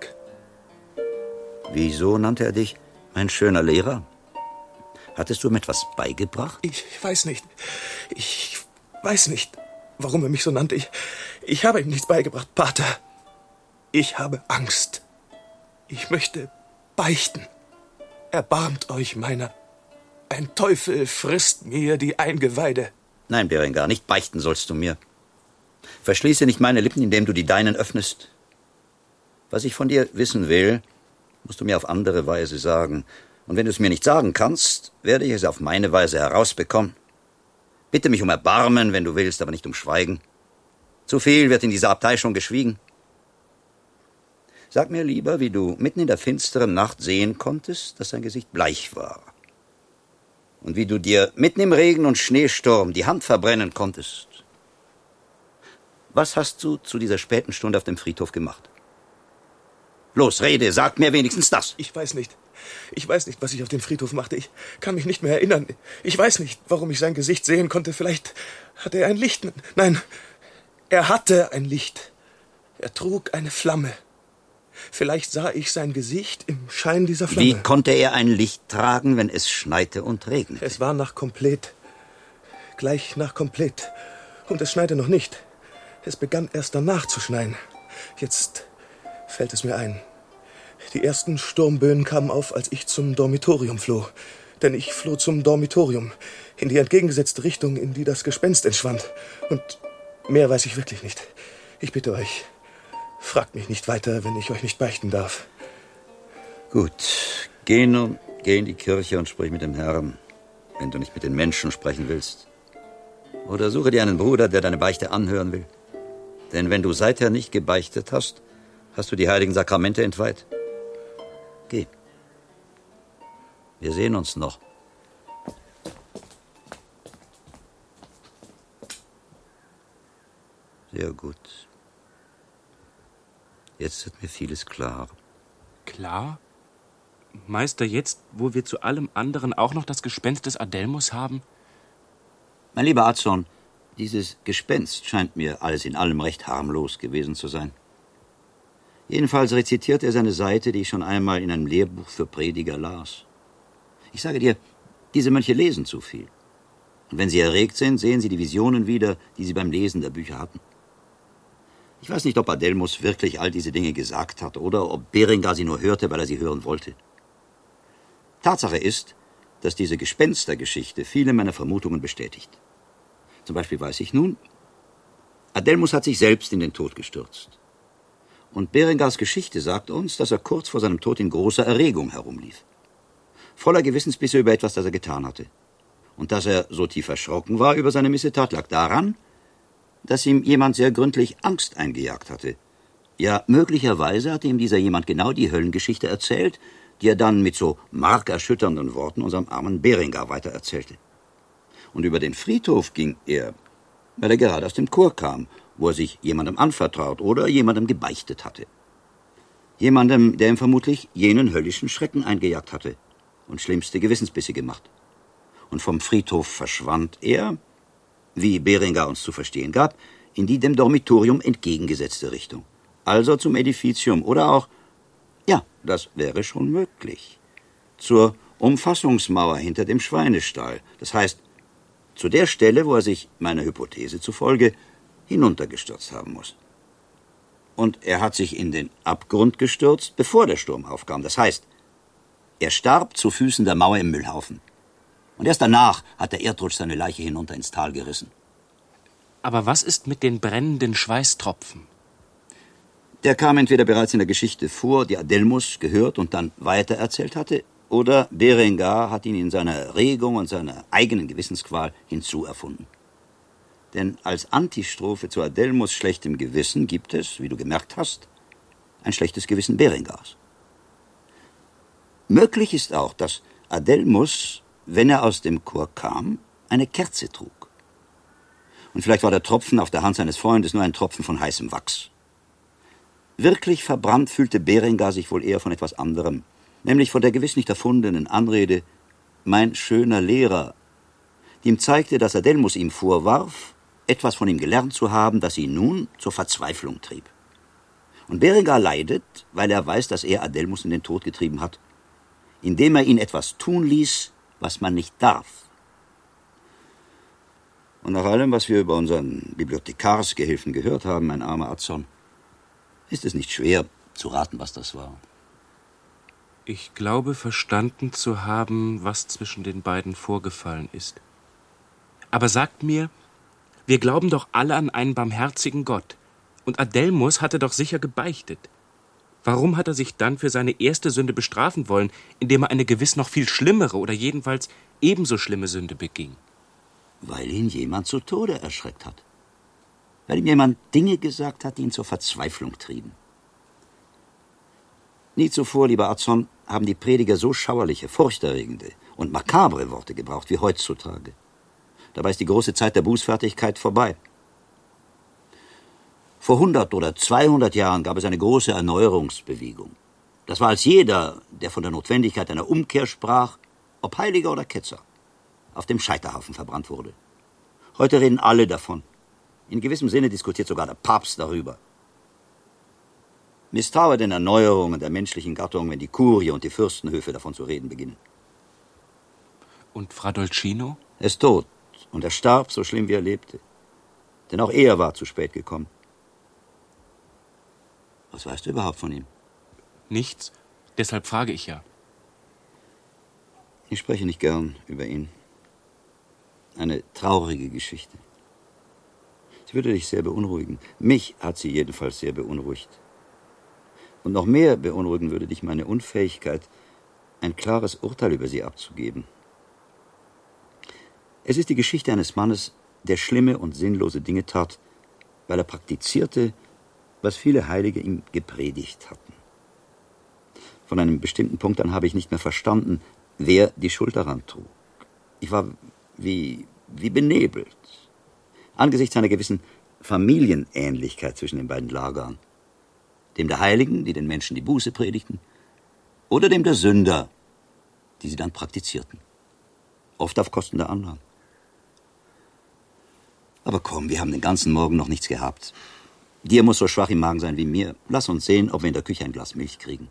Wieso nannte er dich mein schöner Lehrer? Hattest du ihm etwas beigebracht? Ich weiß nicht. Ich weiß nicht, warum er mich so nannte. Ich habe ihm nichts beigebracht, Pater. Ich habe Angst. Ich möchte beichten. Erbarmt euch meiner. Ein Teufel frisst mir die Eingeweide. Nein, Berengar, nicht beichten sollst du mir. Verschließe nicht meine Lippen, indem du die deinen öffnest. Was ich von dir wissen will, musst du mir auf andere Weise sagen. Und wenn du es mir nicht sagen kannst, werde ich es auf meine Weise herausbekommen. Bitte mich um Erbarmen, wenn du willst, aber nicht um Schweigen. Zu viel wird in dieser Abtei schon geschwiegen. Sag mir lieber, wie du mitten in der finsteren Nacht sehen konntest, dass sein Gesicht bleich war. Und wie du dir mitten im Regen und Schneesturm die Hand verbrennen konntest. Was hast du zu dieser späten Stunde auf dem Friedhof gemacht? Los, rede, sag mir wenigstens das. Ich weiß nicht. Ich weiß nicht, was ich auf dem Friedhof machte. Ich kann mich nicht mehr erinnern. Ich weiß nicht, warum ich sein Gesicht sehen konnte. Vielleicht hatte er ein Licht. Nein, er hatte ein Licht. Er trug eine Flamme. Vielleicht sah ich sein Gesicht im Schein dieser Flamme. Wie konnte er ein Licht tragen, wenn es schneite und regnete? Es war nach Komplet. Gleich nach Komplet. Und es schneite noch nicht. Es begann erst danach zu schneien. Jetzt fällt es mir ein. Die ersten Sturmböen kamen auf, als ich zum Dormitorium floh. Denn ich floh zum Dormitorium, in die entgegengesetzte Richtung, in die das Gespenst entschwand. Und mehr weiß ich wirklich nicht. Ich bitte euch, fragt mich nicht weiter, wenn ich euch nicht beichten darf. Gut, geh nun, geh in die Kirche und sprich mit dem Herrn, wenn du nicht mit den Menschen sprechen willst. Oder suche dir einen Bruder, der deine Beichte anhören will. Denn wenn du seither nicht gebeichtet hast, hast du die heiligen Sakramente entweiht. Geh. Wir sehen uns noch. Sehr gut. Jetzt wird mir vieles klar. Klar. Meister, jetzt, wo wir zu allem anderen auch noch das Gespenst des Adelmus haben? Mein lieber Azon, dieses Gespenst scheint mir alles in allem recht harmlos gewesen zu sein. Jedenfalls rezitiert er seine Seite, die ich schon einmal in einem Lehrbuch für Prediger las. Ich sage dir, diese Mönche lesen zu viel. Und wenn sie erregt sind, sehen sie die Visionen wieder, die sie beim Lesen der Bücher hatten. Ich weiß nicht, ob Adelmus wirklich all diese Dinge gesagt hat oder ob Berengar sie nur hörte, weil er sie hören wollte. Tatsache ist, dass diese Gespenstergeschichte viele meiner Vermutungen bestätigt. Zum Beispiel weiß ich nun, Adelmus hat sich selbst in den Tod gestürzt. Und Berengars Geschichte sagt uns, dass er kurz vor seinem Tod in großer Erregung herumlief. Voller Gewissensbisse über etwas, das er getan hatte. Und dass er so tief erschrocken war über seine Missetat, lag daran, dass ihm jemand sehr gründlich Angst eingejagt hatte. Ja, möglicherweise hatte ihm dieser jemand genau die Höllengeschichte erzählt, die er dann mit so markerschütternden Worten unserem armen Berengar weitererzählte. Und über den Friedhof ging er, weil er gerade aus dem Chor kam, wo er sich jemandem anvertraut oder jemandem gebeichtet hatte. Jemandem, der ihm vermutlich jenen höllischen Schrecken eingejagt hatte und schlimmste Gewissensbisse gemacht. Und vom Friedhof verschwand er, wie Berengar uns zu verstehen gab, in die dem Dormitorium entgegengesetzte Richtung. Also zum Edificium oder auch, ja, das wäre schon möglich, zur Umfassungsmauer hinter dem Schweinestall. Das heißt, zu der Stelle, wo er sich, meiner Hypothese zufolge, hinuntergestürzt haben muss. Und er hat sich in den Abgrund gestürzt, bevor der Sturm aufkam. Das heißt, er starb zu Füßen der Mauer im Müllhaufen. Und erst danach hat der Erdrutsch seine Leiche hinunter ins Tal gerissen. Aber was ist mit den brennenden Schweißtropfen? Der kam entweder bereits in der Geschichte vor, die Adelmus gehört und dann weitererzählt hatte, oder Berengar hat ihn in seiner Erregung und seiner eigenen Gewissensqual hinzuerfunden. Denn als Antistrophe zu Adelmus schlechtem Gewissen gibt es, wie du gemerkt hast, ein schlechtes Gewissen Berengars. Möglich ist auch, dass Adelmus, wenn er aus dem Chor kam, eine Kerze trug. Und vielleicht war der Tropfen auf der Hand seines Freundes nur ein Tropfen von heißem Wachs. Wirklich verbrannt fühlte Berengar sich wohl eher von etwas anderem, nämlich von der gewiss nicht erfundenen Anrede »mein schöner Lehrer«, die ihm zeigte, dass Adelmus ihm vorwarf, etwas von ihm gelernt zu haben, das ihn nun zur Verzweiflung trieb. Und Berengar leidet, weil er weiß, dass er Adelmus in den Tod getrieben hat, indem er ihn etwas tun ließ, was man nicht darf. Und nach allem, was wir über unseren Bibliothekarsgehilfen gehört haben, mein armer Azon, ist es nicht schwer zu raten, was das war. Ich glaube, verstanden zu haben, was zwischen den beiden vorgefallen ist. Aber sagt mir, wir glauben doch alle an einen barmherzigen Gott. Und Adelmus hatte doch sicher gebeichtet. Warum hat er sich dann für seine erste Sünde bestrafen wollen, indem er eine gewiss noch viel schlimmere oder jedenfalls ebenso schlimme Sünde beging? Weil ihn jemand zu Tode erschreckt hat. Weil ihm jemand Dinge gesagt hat, die ihn zur Verzweiflung trieben. Nie zuvor, lieber Azon, haben die Prediger so schauerliche, furchterregende und makabre Worte gebraucht wie heutzutage. Dabei ist die große Zeit der Bußfertigkeit vorbei. Vor 100 oder 200 Jahren gab es eine große Erneuerungsbewegung. Das war, als jeder, der von der Notwendigkeit einer Umkehr sprach, ob Heiliger oder Ketzer, auf dem Scheiterhaufen verbrannt wurde. Heute reden alle davon. In gewissem Sinne diskutiert sogar der Papst darüber. Misstraue den Erneuerungen der menschlichen Gattung, wenn die Kurie und die Fürstenhöfe davon zu reden beginnen. Und Fra Dolcino? Er ist tot und er starb so schlimm, wie er lebte. Denn auch er war zu spät gekommen. Was weißt du überhaupt von ihm? Nichts. Deshalb frage ich ja. Ich spreche nicht gern über ihn. Eine traurige Geschichte. Sie würde dich sehr beunruhigen. Mich hat sie jedenfalls sehr beunruhigt. Und noch mehr beunruhigen würde dich meine Unfähigkeit, ein klares Urteil über sie abzugeben. Es ist die Geschichte eines Mannes, der schlimme und sinnlose Dinge tat, weil er praktizierte, was viele Heilige ihm gepredigt hatten. Von einem bestimmten Punkt an habe ich nicht mehr verstanden, wer die Schuld daran trug. Ich war wie benebelt, angesichts einer gewissen Familienähnlichkeit zwischen den beiden Lagern. Dem der Heiligen, die den Menschen die Buße predigten, oder dem der Sünder, die sie dann praktizierten. Oft auf Kosten der anderen. Aber komm, wir haben den ganzen Morgen noch nichts gehabt. Dir muss so schwach im Magen sein wie mir. Lass uns sehen, ob wir in der Küche ein Glas Milch kriegen.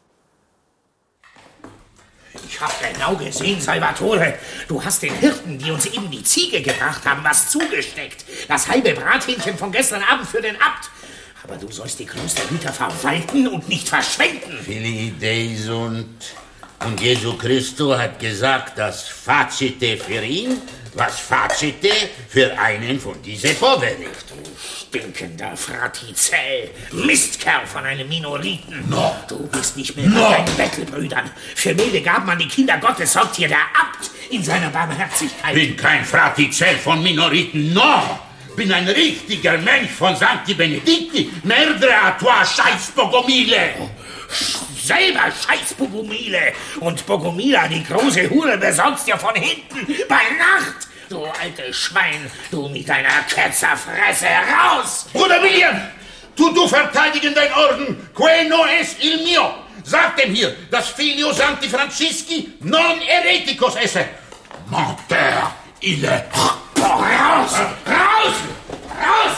Ich hab genau gesehen, Salvatore. Du hast den Hirten, die uns eben die Ziege gebracht haben, was zugesteckt. Das halbe Brathähnchen von gestern Abend für den Abt. Aber du sollst die Klostergüter verwalten und nicht verschwenden. Filii Deis und Jesu Christus hat gesagt, dass Facite für ihn, was Facite für einen von diesen Poveri. Du stinkender Fratizell, Mistkerl von einem Minoriten. No. Du bist nicht mehr mit deinen Bettelbrüdern. Für milde Gaben an die Kinder Gottes sorgt hier der Abt in seiner Barmherzigkeit. Bin kein Fratizell von Minoriten, no! Bin ein richtiger Mönch von Sancti Benedicti, merdere a tua scheiß Bogomile! Selber scheiß Bogomile! Und Bogomila, die große Hure, besorgst dir von hinten bei Nacht! Du altes Schwein, du mit deiner Ketzerfresse, raus! Bruder William, tu verteidigen dein Orden! Que no es il mio! Sag dem hier, dass Filio Sancti Francisci non hereticos esse! Menteur, ille! Raus! Raus! Raus!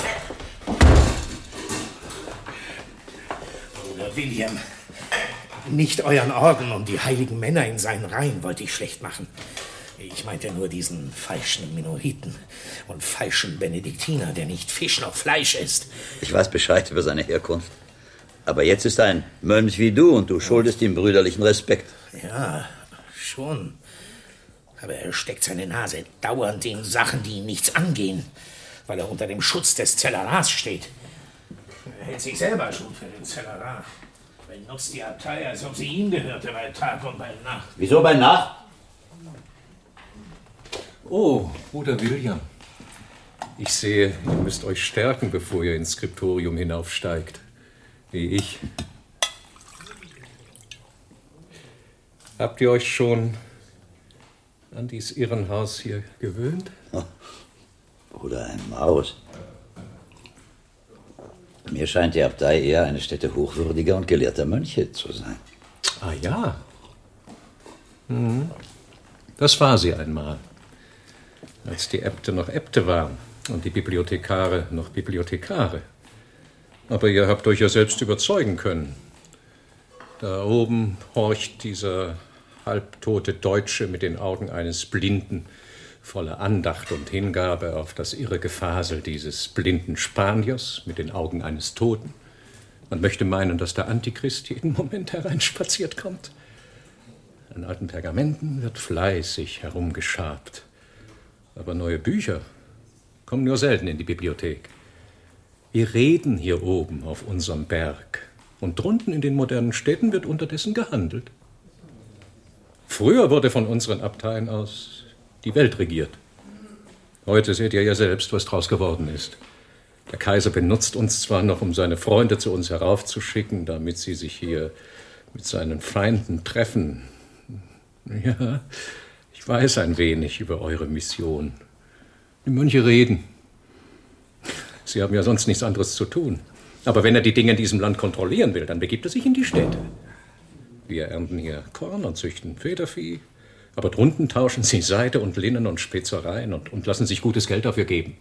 Bruder William, nicht euren Orden und die heiligen Männer in seinen Reihen wollte ich schlecht machen. Ich meinte nur diesen falschen Minoriten und falschen Benediktiner, der nicht Fisch noch Fleisch isst. Ich weiß Bescheid über seine Herkunft. Aber jetzt ist er ein Mönch wie du und du schuldest ihm brüderlichen Respekt. Ja, schon. Aber er steckt seine Nase dauernd in Sachen, die ihn nichts angehen, weil er unter dem Schutz des Zellerats steht. Er hält sich selber schon für den Zellerat. Benutzt die Abtei, als ob sie ihm gehörte, bei Tag und bei Nacht. Wieso bei Nacht? Oh, Bruder William. Ich sehe, ihr müsst euch stärken, bevor ihr ins Skriptorium hinaufsteigt. Wie ich. Habt ihr euch schon an dies Irrenhaus hier gewöhnt? Oder ein Maus. Mir scheint die Abtei eher eine Stätte hochwürdiger und gelehrter Mönche zu sein. Ah ja. Das war sie einmal. Als die Äbte noch Äbte waren und die Bibliothekare noch Bibliothekare. Aber ihr habt euch ja selbst überzeugen können. Da oben horcht dieser halbtote Deutsche mit den Augen eines Blinden, voller Andacht und Hingabe auf das irre Gefasel dieses blinden Spaniers mit den Augen eines Toten. Man möchte meinen, dass der Antichrist jeden Moment hereinspaziert kommt. An alten Pergamenten wird fleißig herumgeschabt. Aber neue Bücher kommen nur selten in die Bibliothek. Wir reden hier oben auf unserem Berg. Und drunten in den modernen Städten wird unterdessen gehandelt. Früher wurde von unseren Abteien aus die Welt regiert. Heute seht ihr ja selbst, was draus geworden ist. Der Kaiser benutzt uns zwar noch, um seine Freunde zu uns heraufzuschicken, damit sie sich hier mit seinen Feinden treffen. Ja, ich weiß ein wenig über eure Mission. Die Mönche reden. Sie haben ja sonst nichts anderes zu tun. Aber wenn er die Dinge in diesem Land kontrollieren will, dann begibt er sich in die Städte. Wir ernten hier Korn und züchten Federvieh, aber drunten tauschen sie Seide und Linnen und Spezereien und lassen sich gutes Geld dafür geben.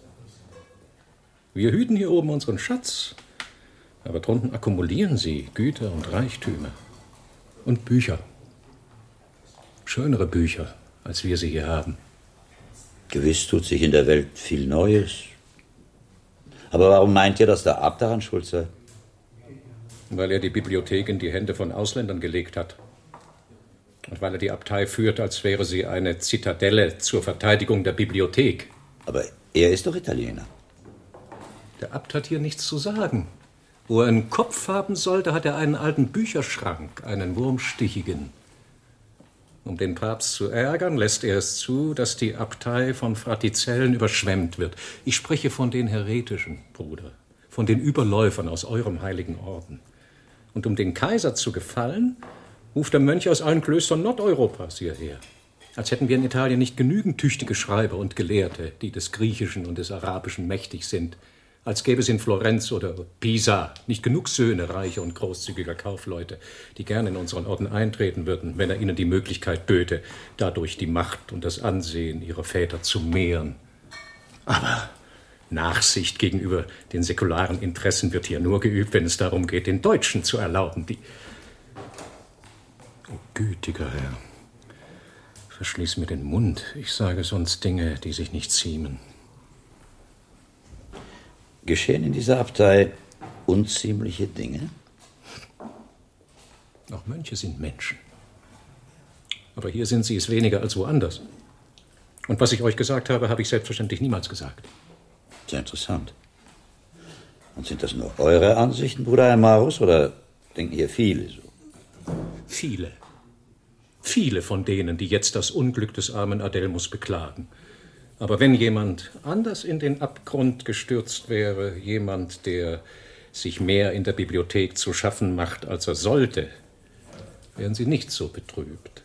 Wir hüten hier oben unseren Schatz, aber drunten akkumulieren sie Güter und Reichtümer und Bücher. Schönere Bücher, als wir sie hier haben. Gewiss tut sich in der Welt viel Neues. Aber warum meint ihr, dass der Abt daran schuld sei? Weil er die Bibliothek in die Hände von Ausländern gelegt hat. Und weil er die Abtei führt, als wäre sie eine Zitadelle zur Verteidigung der Bibliothek. Aber er ist doch Italiener. Der Abt hat hier nichts zu sagen. Wo er einen Kopf haben sollte, hat er einen alten Bücherschrank, einen wurmstichigen. Um den Papst zu ärgern, lässt er es zu, dass die Abtei von Fratizellen überschwemmt wird. Ich spreche von den Heretischen, Bruder, von den Überläufern aus eurem heiligen Orden. Und um den Kaiser zu gefallen, ruft der Mönch aus allen Klöstern Nordeuropas hierher. Als hätten wir in Italien nicht genügend tüchtige Schreiber und Gelehrte, die des Griechischen und des Arabischen mächtig sind, Als gäbe es in Florenz oder Pisa nicht genug Söhne reicher und großzügiger Kaufleute, die gerne in unseren Orden eintreten würden, wenn er ihnen die Möglichkeit böte, dadurch die Macht und das Ansehen ihrer Väter zu mehren. Aber Nachsicht gegenüber den säkularen Interessen wird hier nur geübt, wenn es darum geht, den Deutschen zu erlauben, die... Oh, gütiger Herr, verschließ mir den Mund. Ich sage sonst Dinge, die sich nicht ziemen. Geschehen in dieser Abtei unziemliche Dinge? Auch Mönche sind Menschen. Aber hier sind sie es weniger als woanders. Und was ich euch gesagt habe, habe ich selbstverständlich niemals gesagt. Sehr interessant. Und sind das nur eure Ansichten, Bruder Aymarus, oder denken hier viele so? Viele. Viele von denen, die jetzt das Unglück des armen Adelmus beklagen. Aber wenn jemand anders in den Abgrund gestürzt wäre, jemand, der sich mehr in der Bibliothek zu schaffen macht, als er sollte, wären sie nicht so betrübt.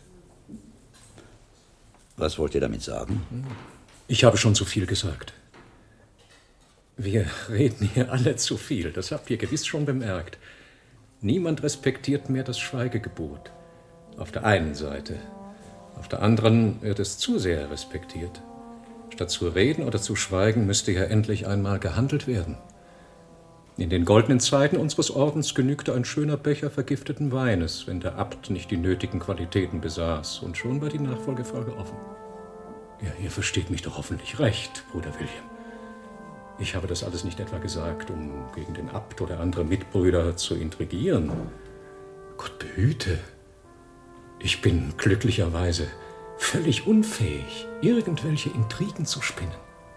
Was wollt ihr damit sagen? Ich habe schon zu viel gesagt. Wir reden hier alle zu viel, das habt ihr gewiss schon bemerkt. Niemand respektiert mehr das Schweigegebot. Auf der einen Seite. Auf der anderen wird es zu sehr respektiert. Statt zu reden oder zu schweigen, müsste ja endlich einmal gehandelt werden. In den goldenen Zeiten unseres Ordens genügte ein schöner Becher vergifteten Weines, wenn der Abt nicht die nötigen Qualitäten besaß, und schon war die Nachfolgefrage offen. Ja, ihr versteht mich doch hoffentlich recht, Bruder William. Ich habe das alles nicht etwa gesagt, um gegen den Abt oder andere Mitbrüder zu intrigieren. Gott behüte. Ich bin glücklicherweise völlig unfähig, irgendwelche Intrigen zu spinnen.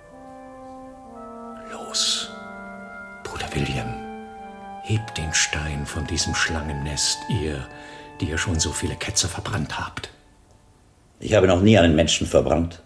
Los, Bruder William, hebt den Stein von diesem Schlangennest, ihr, die ihr schon so viele Ketzer verbrannt habt. Ich habe noch nie einen Menschen verbrannt.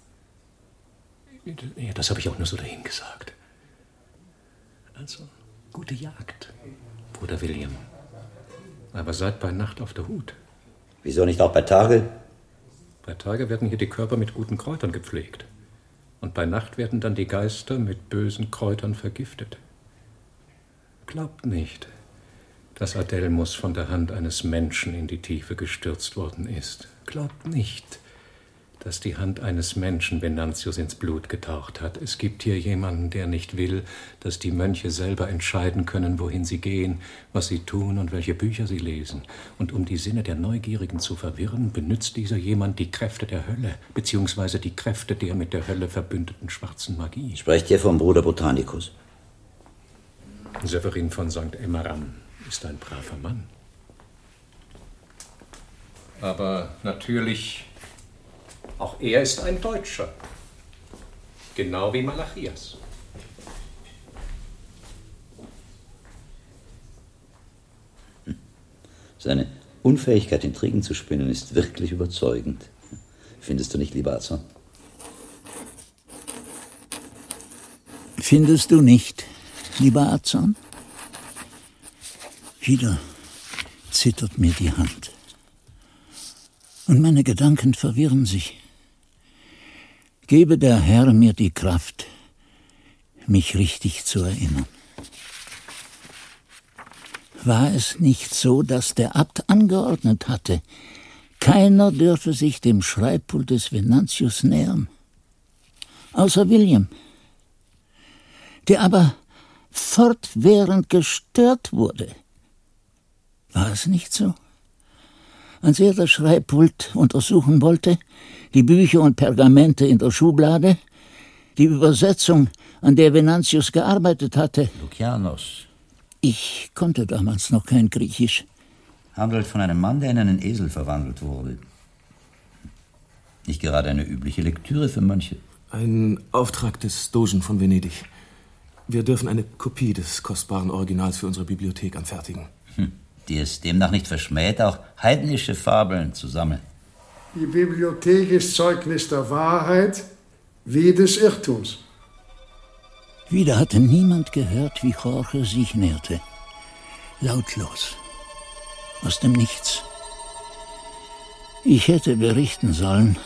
Ja, das habe ich auch nur so dahin gesagt. Also, gute Jagd, Bruder William. Aber seid bei Nacht auf der Hut. Wieso nicht auch bei Tage? Bei Tage werden hier die Körper mit guten Kräutern gepflegt. Und bei Nacht werden dann die Geister mit bösen Kräutern vergiftet. Glaubt nicht, dass Adelmus von der Hand eines Menschen in die Tiefe gestürzt worden ist. Glaubt nicht, dass die Hand eines Menschen Venantius ins Blut getaucht hat. Es gibt hier jemanden, der nicht will, dass die Mönche selber entscheiden können, wohin sie gehen, was sie tun und welche Bücher sie lesen. Und um die Sinne der Neugierigen zu verwirren, benutzt dieser jemand die Kräfte der Hölle, beziehungsweise die Kräfte der mit der Hölle verbündeten schwarzen Magie. Sprecht ihr vom Bruder Botanicus? Severin von St. Emmeram ist ein braver Mann. Aber natürlich, auch er ist ein Deutscher. Genau wie Malachias. Seine Unfähigkeit, Intrigen zu spinnen, ist wirklich überzeugend. Findest du nicht, lieber Azon? Findest du nicht, lieber Azon? Wieder zittert mir die Hand. Und meine Gedanken verwirren sich. Gebe der Herr mir die Kraft, mich richtig zu erinnern. War es nicht so, dass der Abt angeordnet hatte, keiner dürfe sich dem Schreibpult des Venantius nähern, außer William, der aber fortwährend gestört wurde? War es nicht so? Als er das Schreibpult untersuchen wollte, die Bücher und Pergamente in der Schublade, die Übersetzung, an der Venantius gearbeitet hatte. Lukianos. Ich konnte damals noch kein Griechisch. Handelt von einem Mann, der in einen Esel verwandelt wurde. Nicht gerade eine übliche Lektüre für Mönche. Ein Auftrag des Dogen von Venedig. Wir dürfen eine Kopie des kostbaren Originals für unsere Bibliothek anfertigen. Die es demnach nicht verschmäht, auch heidnische Fabeln zu sammeln. Die Bibliothek ist Zeugnis der Wahrheit wie des Irrtums. Wieder hatte niemand gehört, wie Jorge sich näherte. Lautlos. Aus dem Nichts. Ich hätte berichten sollen,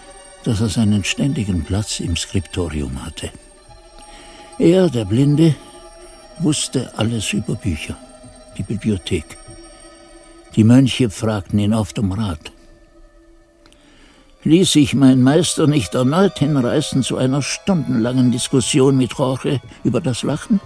dass er seinen ständigen Platz im Skriptorium hatte. Er, der Blinde, wusste alles über Bücher, die Bibliothek. Die Mönche fragten ihn oft um Rat. Ließ sich mein Meister nicht erneut hinreißen zu einer stundenlangen Diskussion mit Jorge über das Lachen?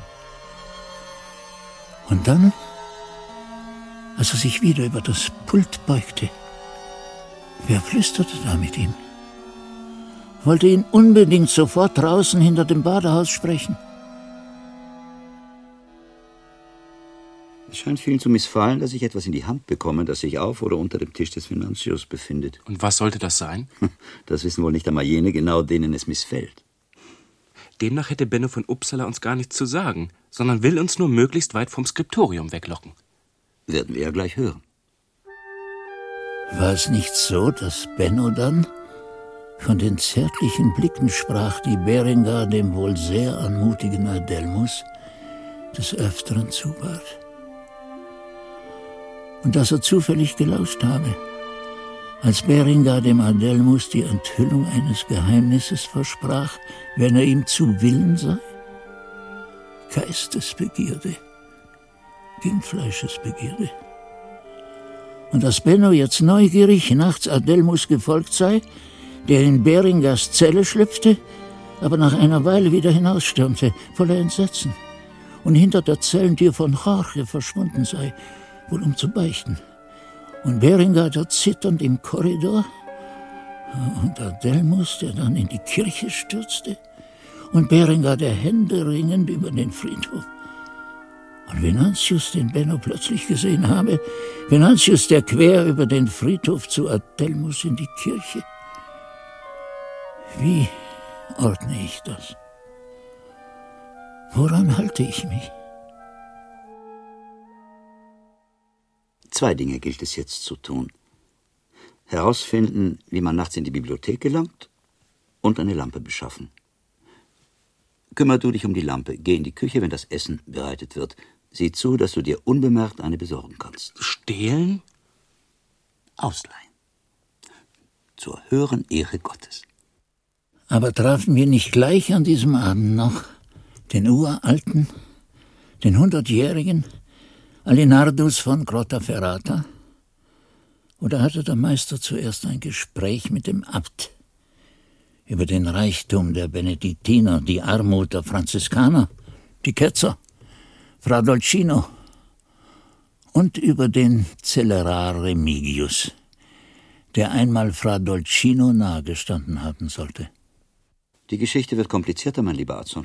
Und dann, als er sich wieder über das Pult beugte, wer flüsterte da mit ihm? Wollte ihn unbedingt sofort draußen hinter dem Badehaus sprechen. Es scheint vielen zu missfallen, dass ich etwas in die Hand bekomme, das sich auf oder unter dem Tisch des Venantius befindet. Und was sollte das sein? Das wissen wohl nicht einmal jene genau, denen es missfällt. Demnach hätte Benno von Uppsala uns gar nichts zu sagen, sondern will uns nur möglichst weit vom Skriptorium weglocken. Werden wir ja gleich hören. War es nicht so, dass Benno dann von den zärtlichen Blicken sprach, die Berengar dem wohl sehr anmutigen Adelmus des Öfteren zuwarf? Und dass er zufällig gelauscht habe, als Berengar dem Adelmus die Enthüllung eines Geheimnisses versprach, wenn er ihm zu Willen sei? Geistesbegierde gegen Fleischesbegierde. Und dass Benno jetzt neugierig nachts Adelmus gefolgt sei, der in Berengars Zelle schlüpfte, aber nach einer Weile wieder hinausstürmte, voller Entsetzen, und hinter der Zellentür von Jorge verschwunden sei, wohl um zu beichten. Und Berengar da zitternd im Korridor, und Adelmus, der dann in die Kirche stürzte, und Berengar, der händeringend über den Friedhof. Und Venantius, den Benno plötzlich gesehen habe, Venantius, der quer über den Friedhof zu Adelmus in die Kirche. Wie ordne ich das? Woran halte ich mich? 2 Dinge gilt es jetzt zu tun. Herausfinden, wie man nachts in die Bibliothek gelangt, und eine Lampe beschaffen. Kümmer du dich um die Lampe, geh in die Küche, wenn das Essen bereitet wird. Sieh zu, dass du dir unbemerkt eine besorgen kannst. Stehlen? Ausleihen. Zur höheren Ehre Gottes. Aber trafen wir nicht gleich an diesem Abend noch den Uralten, den 100-Jährigen, Alinardus von Grottaferrata? Oder hatte der Meister zuerst ein Gespräch mit dem Abt über den Reichtum der Benediktiner, die Armut der Franziskaner, die Ketzer, Fra Dolcino und über den Cellerar Remigius, der einmal Fra Dolcino nahegestanden haben sollte? Die Geschichte wird komplizierter, mein lieber Azon.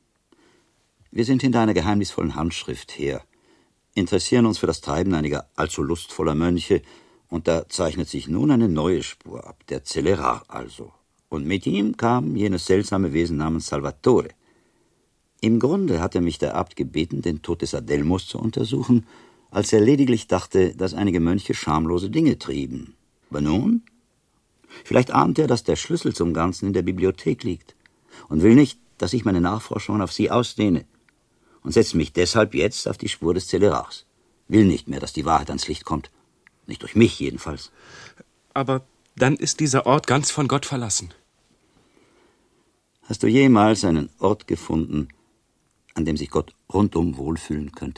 Wir sind hinter einer geheimnisvollen Handschrift her, interessieren uns für das Treiben einiger allzu lustvoller Mönche, und da zeichnet sich nun eine neue Spur ab, der Cellerar also. Und mit ihm kam jenes seltsame Wesen namens Salvatore. Im Grunde hatte mich der Abt gebeten, den Tod des Adelmus zu untersuchen, als er lediglich dachte, dass einige Mönche schamlose Dinge trieben. Aber nun? Vielleicht ahnt er, dass der Schlüssel zum Ganzen in der Bibliothek liegt und will nicht, dass ich meine Nachforschungen auf sie ausdehne, und setzt mich deshalb jetzt auf die Spur des Cellerars. Will nicht mehr, dass die Wahrheit ans Licht kommt. Nicht durch mich jedenfalls. Aber dann ist dieser Ort ganz von Gott verlassen. Hast du jemals einen Ort gefunden, an dem sich Gott rundum wohlfühlen könnte?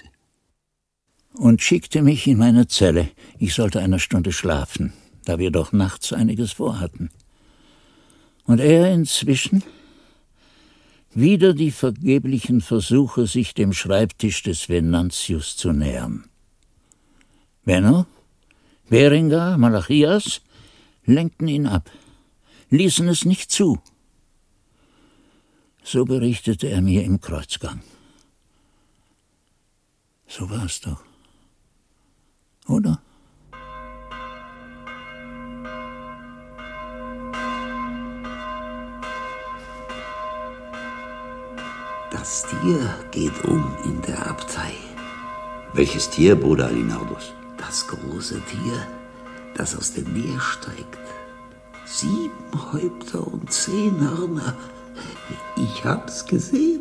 Und schickte mich in meine Zelle. Ich sollte eine Stunde schlafen, da wir doch nachts einiges vorhatten. Und er inzwischen wieder die vergeblichen Versuche, sich dem Schreibtisch des Venantius zu nähern. Benno, Berengar, Malachias lenkten ihn ab, ließen es nicht zu. So berichtete er mir im Kreuzgang. So war es doch, oder? Das Tier geht in der Abtei. Welches Tier, Bruder Alinardus? Das große Tier, das aus dem Meer steigt. 7 Häupter und 10 Hörner. Ich hab's gesehen.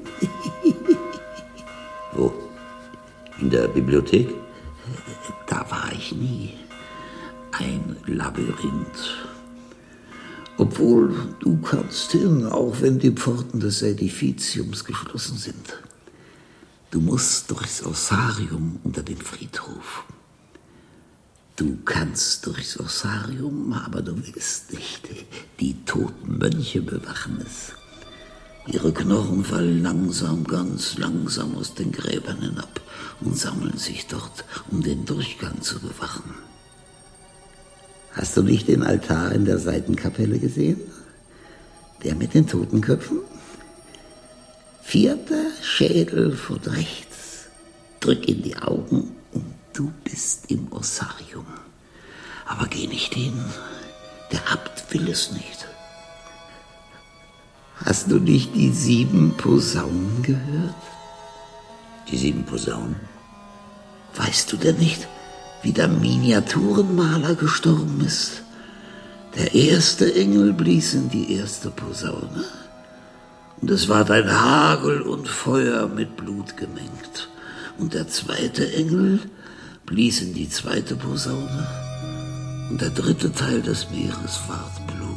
Wo? In der Bibliothek? Da war ich nie. Ein Labyrinth. Obwohl, du kannst hin, auch wenn die Pforten des Edificiums geschlossen sind. Du musst durchs Ossarium unter den Friedhof. Du kannst durchs Ossarium, aber du willst nicht. Die toten Mönche bewachen es. Ihre Knochen fallen langsam, ganz langsam aus den Gräbern hinab und sammeln sich dort, um den Durchgang zu bewachen. Hast du nicht den Altar in der Seitenkapelle gesehen? Der mit den Totenköpfen? 4. Schädel von rechts. Drück in die Augen und du bist im Ossarium. Aber geh nicht hin. Der Abt will es nicht. Hast du nicht die 7 Posaunen gehört? Die 7 Posaunen? Weißt du denn nicht, wie der Miniaturenmaler gestorben ist? Der erste Engel blies in die erste Posaune. Und es ward ein Hagel und Feuer mit Blut gemengt. Und der zweite Engel blies in die zweite Posaune. Und der dritte Teil des Meeres ward Blut.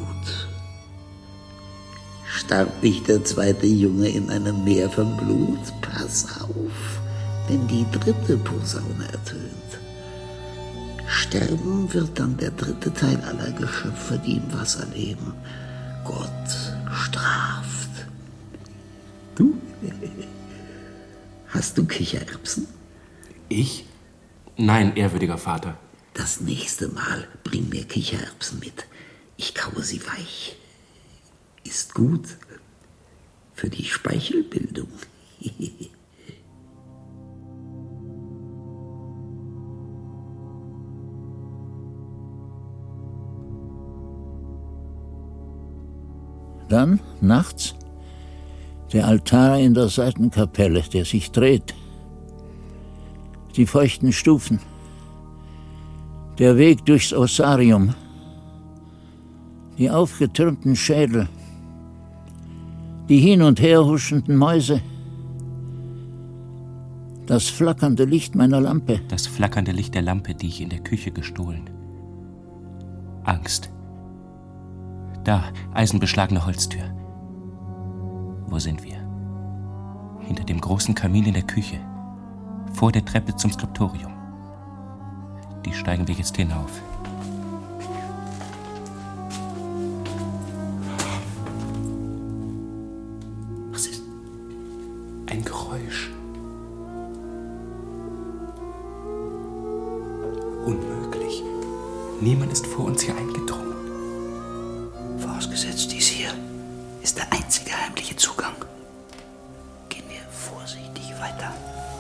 Starb nicht der zweite Junge in einem Meer von Blut? Pass auf, wenn die dritte Posaune ertönt. Sterben wird dann der dritte Teil aller Geschöpfe, die im Wasser leben. Gott straft. Du? Hast du Kichererbsen? Ich? Nein, ehrwürdiger Vater. Das nächste Mal bring mir Kichererbsen mit. Ich kaue sie weich. Ist gut für die Speichelbildung. Dann, nachts, der Altar in der Seitenkapelle, der sich dreht. Die feuchten Stufen. Der Weg durchs Ossarium. Die aufgetürmten Schädel. Die hin und her huschenden Mäuse. Das flackernde Licht meiner Lampe. Das flackernde Licht der Lampe, die ich in der Küche gestohlen. Angst. Da, eisenbeschlagene Holztür. Wo sind wir? Hinter dem großen Kamin in der Küche. Vor der Treppe zum Skriptorium. Die steigen wir jetzt hinauf. Was ist? Ein Geräusch. Unmöglich. Niemand ist vor uns hier eingedrungen. Vorausgesetzt, dies hier ist der einzige heimliche Zugang. Gehen wir vorsichtig weiter.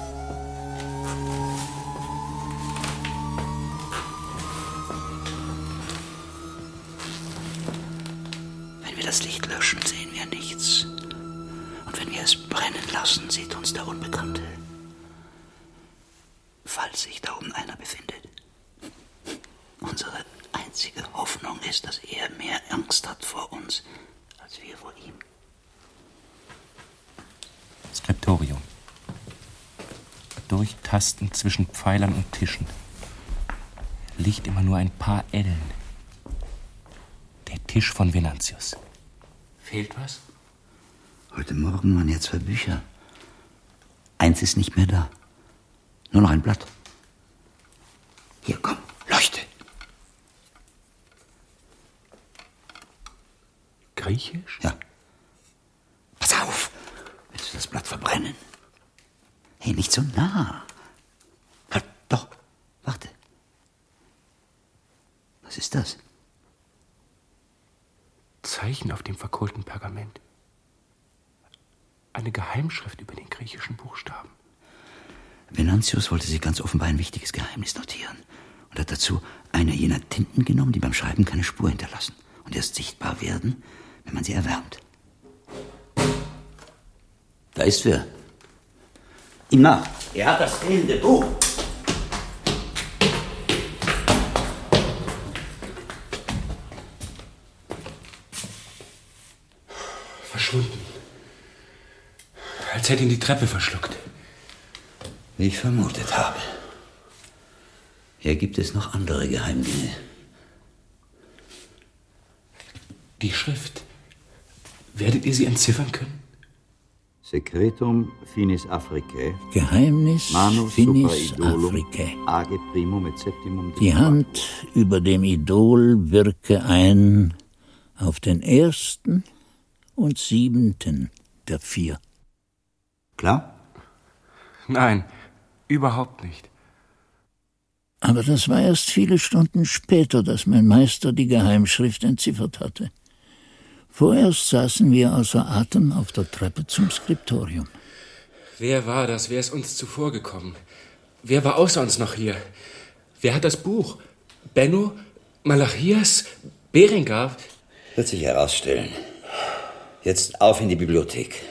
Wenn wir das Licht löschen, sehen wir nichts. Und wenn wir es brennen lassen, sieht uns der Unbekannte. Falls sich da oben einer befindet. Unsere einzige Hoffnung ist, dass er mehr Angst hat vor uns, als wir vor ihm. Skriptorium. Durchtasten zwischen Pfeilern und Tischen. Licht immer nur ein paar Ellen. Der Tisch von Venantius. Fehlt was? Heute Morgen waren ja 2 Bücher. Eins ist nicht mehr da. Nur noch ein Blatt. Hier, komm, leuchte. Griechisch? Ja. Pass auf. Willst du das Blatt verbrennen? Hey, nicht so nah. Doch, warte. Was ist das? Zeichen auf dem verkohlten Pergament. Eine Geheimschrift über den griechischen Buchstaben. Venantius wollte sich ganz offenbar ein wichtiges Geheimnis notieren und hat dazu eine jener Tinten genommen, die beim Schreiben keine Spur hinterlassen und erst sichtbar werden, wenn man sie erwärmt. Da ist wer. Ihm nach. Er hat das fehlende Buch. Verschwunden. Als hätte ihn die Treppe verschluckt. Wie ich vermutet habe. Hier gibt es noch andere Geheimdinge. Die Schrift. Werdet ihr sie entziffern können? Secretum finis Africae. Geheimnis Manus finis supra idolum, Africae. age primum et septimum. Die Hand über dem Idol wirke ein auf den 1. und 7. der 4. Klar? Nein, überhaupt nicht. Aber das war erst viele Stunden später, dass mein Meister die Geheimschrift entziffert hatte. Vorerst saßen wir außer Atem auf der Treppe zum Skriptorium. Wer war das? Wer ist uns zuvorgekommen? Wer war außer uns noch hier? Wer hat das Buch? Benno? Malachias? Berengar? Wird sich herausstellen. Jetzt auf in die Bibliothek.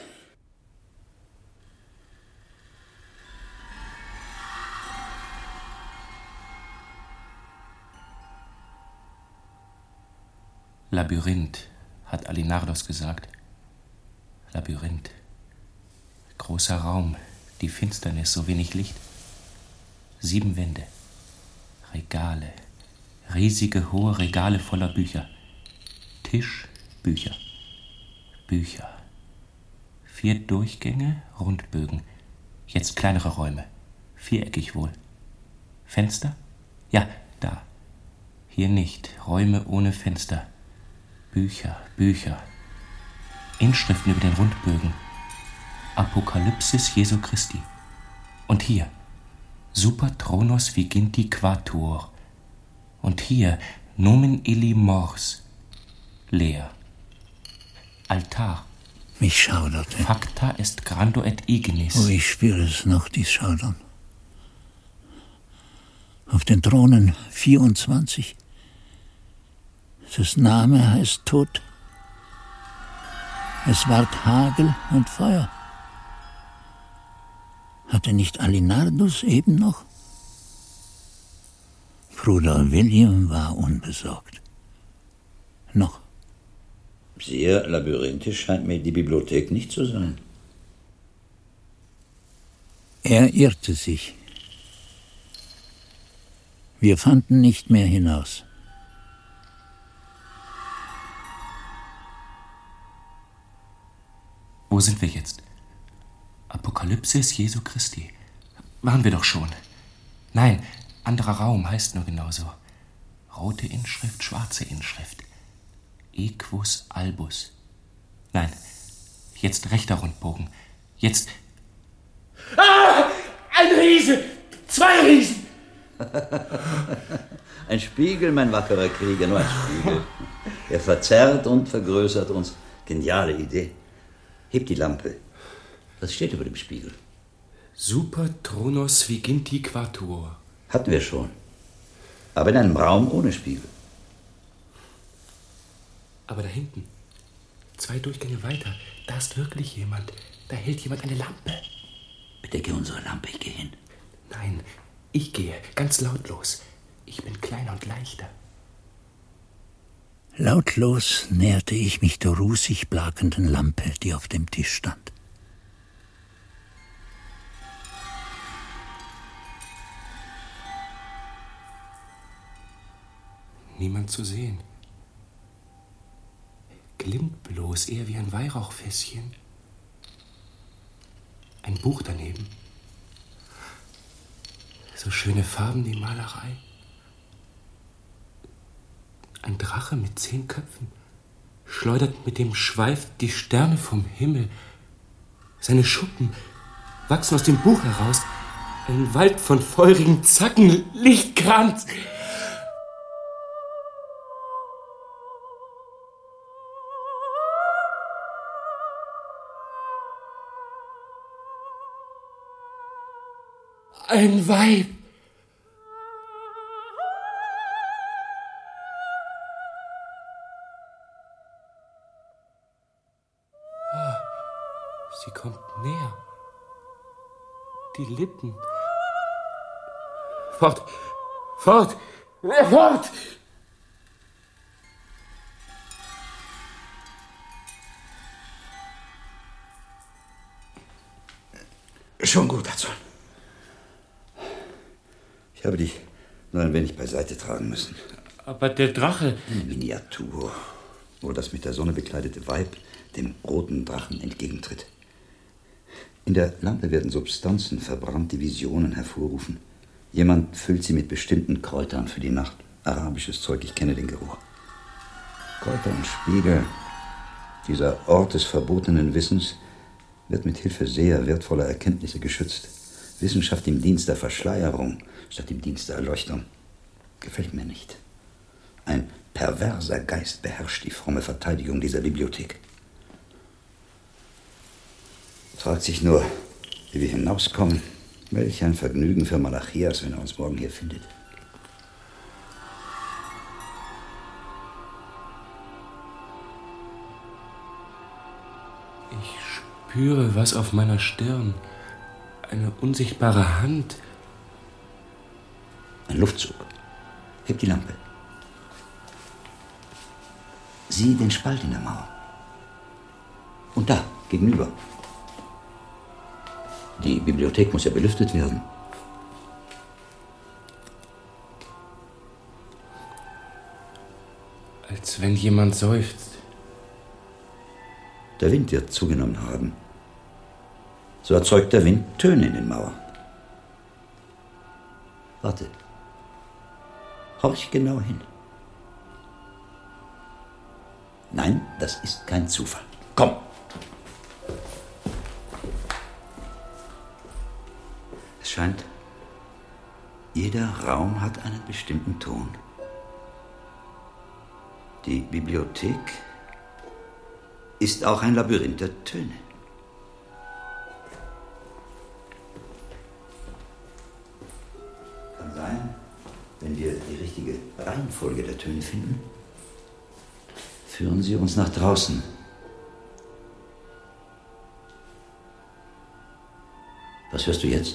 Labyrinth, hat Alinardos gesagt. Labyrinth. Großer Raum, die Finsternis, so wenig Licht. 7 Wände. Regale. Riesige, hohe Regale voller Bücher. Tisch, Bücher. Bücher. 4 Durchgänge, Rundbögen. Jetzt kleinere Räume. Viereckig wohl. Fenster? Ja, da. Hier nicht. Räume ohne Fenster. Bücher, Bücher. Inschriften über den Rundbögen. Apokalypsis Jesu Christi. Und hier. Super Thronos Viginti Quatuor. Und hier Nomen Illi Mors. Leer. Altar. Mich schauderte. Facta est grando et ignis. Oh, ich spüre es noch, dies Schaudern. Auf den Thronen 24. Das Name heißt Tod. Es ward Hagel und Feuer. Hatte nicht Alinardus eben noch? Bruder William war unbesorgt. Noch. Sehr labyrinthisch scheint mir die Bibliothek nicht zu sein. Er irrte sich. Wir fanden nicht mehr hinaus. Wo sind wir jetzt? Apokalypsis Jesu Christi. Waren wir doch schon. Nein, anderer Raum heißt nur genauso. Rote Inschrift, schwarze Inschrift. Equus albus. Nein, jetzt rechter Rundbogen. Jetzt... Ah! Ein Riese! 2 Riesen! Ein Spiegel, mein wackerer Krieger, nur ein Spiegel. Er verzerrt und vergrößert uns. Geniale Idee. Heb die Lampe. Was steht über dem Spiegel? Super Thronos Viginti Quatuor. Hatten wir schon. Aber in einem Raum ohne Spiegel. Aber da hinten, 2 Durchgänge weiter, da ist wirklich jemand. Da hält jemand eine Lampe. Bedecke unsere Lampe, ich gehe hin. Nein, ich gehe, ganz lautlos. Ich bin kleiner und leichter. Lautlos näherte ich mich der rußig blakenden Lampe, die auf dem Tisch stand. Niemand zu sehen. Glimmt bloß eher wie ein Weihrauchfässchen. Ein Buch daneben. So schöne Farben, die Malerei. Ein Drache mit 10 Köpfen schleudert mit dem Schweif die Sterne vom Himmel. Seine Schuppen wachsen aus dem Buch heraus. Ein Wald von feurigen Zacken, Lichtkranz. Ein Weib. Sie kommt näher. Die Lippen. Fort! Fort! Fort! Schon gut, Hudson. Ich habe dich nur ein wenig beiseite tragen müssen. Aber der Drache... Miniatur, wo das mit der Sonne bekleidete Weib dem roten Drachen entgegentritt. In der Lampe werden Substanzen verbrannt, die Visionen hervorrufen. Jemand füllt sie mit bestimmten Kräutern für die Nacht. Arabisches Zeug, ich kenne den Geruch. Kräuter und Spiegel. Dieser Ort des verbotenen Wissens wird mit Hilfe sehr wertvoller Erkenntnisse geschützt. Wissenschaft im Dienst der Verschleierung statt im Dienst der Erleuchtung. Gefällt mir nicht. Ein perverser Geist beherrscht die fromme Verteidigung dieser Bibliothek. Fragt sich nur, wie wir hinauskommen. Welch ein Vergnügen für Malachias, wenn er uns morgen hier findet. Ich spüre was auf meiner Stirn. Eine unsichtbare Hand. Ein Luftzug. Heb die Lampe. Sieh den Spalt in der Mauer. Und da, gegenüber. Die Bibliothek muss ja belüftet werden. Als wenn jemand seufzt. Der Wind wird zugenommen haben. So erzeugt der Wind Töne in den Mauern. Warte. Horch genau hin. Nein, das ist kein Zufall. Komm! Es scheint, jeder Raum hat einen bestimmten Ton. Die Bibliothek ist auch ein Labyrinth der Töne. Kann sein, wenn wir die richtige Reihenfolge der Töne finden, führen sie uns nach draußen. Was hörst du jetzt?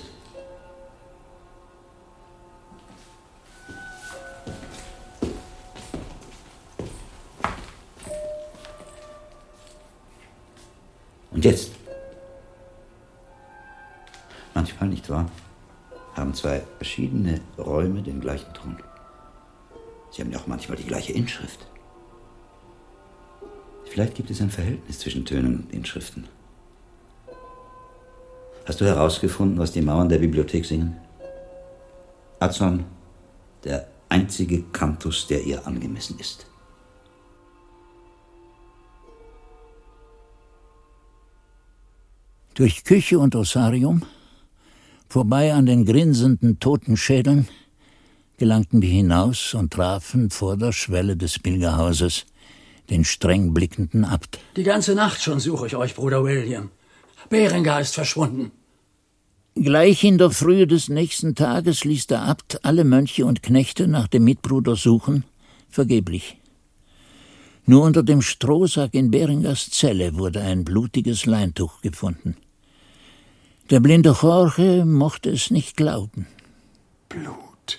Und jetzt? Manchmal, nicht wahr, haben zwei verschiedene Räume den gleichen Ton. Sie haben ja auch manchmal die gleiche Inschrift. Vielleicht gibt es ein Verhältnis zwischen Tönen und Inschriften. Hast du herausgefunden, was die Mauern der Bibliothek singen? Azon, der einzige Kantus, der ihr angemessen ist. Durch Küche und Osarium, vorbei an den grinsenden Totenschädeln, gelangten wir hinaus und trafen vor der Schwelle des Pilgerhauses den streng blickenden Abt. Die ganze Nacht schon suche ich euch, Bruder William. Berengar ist verschwunden. Gleich in der Frühe des nächsten Tages ließ der Abt alle Mönche und Knechte nach dem Mitbruder suchen, vergeblich. Nur unter dem Strohsack in Berengars Zelle wurde ein blutiges Leintuch gefunden. Der blinde Jorge mochte es nicht glauben. Blut.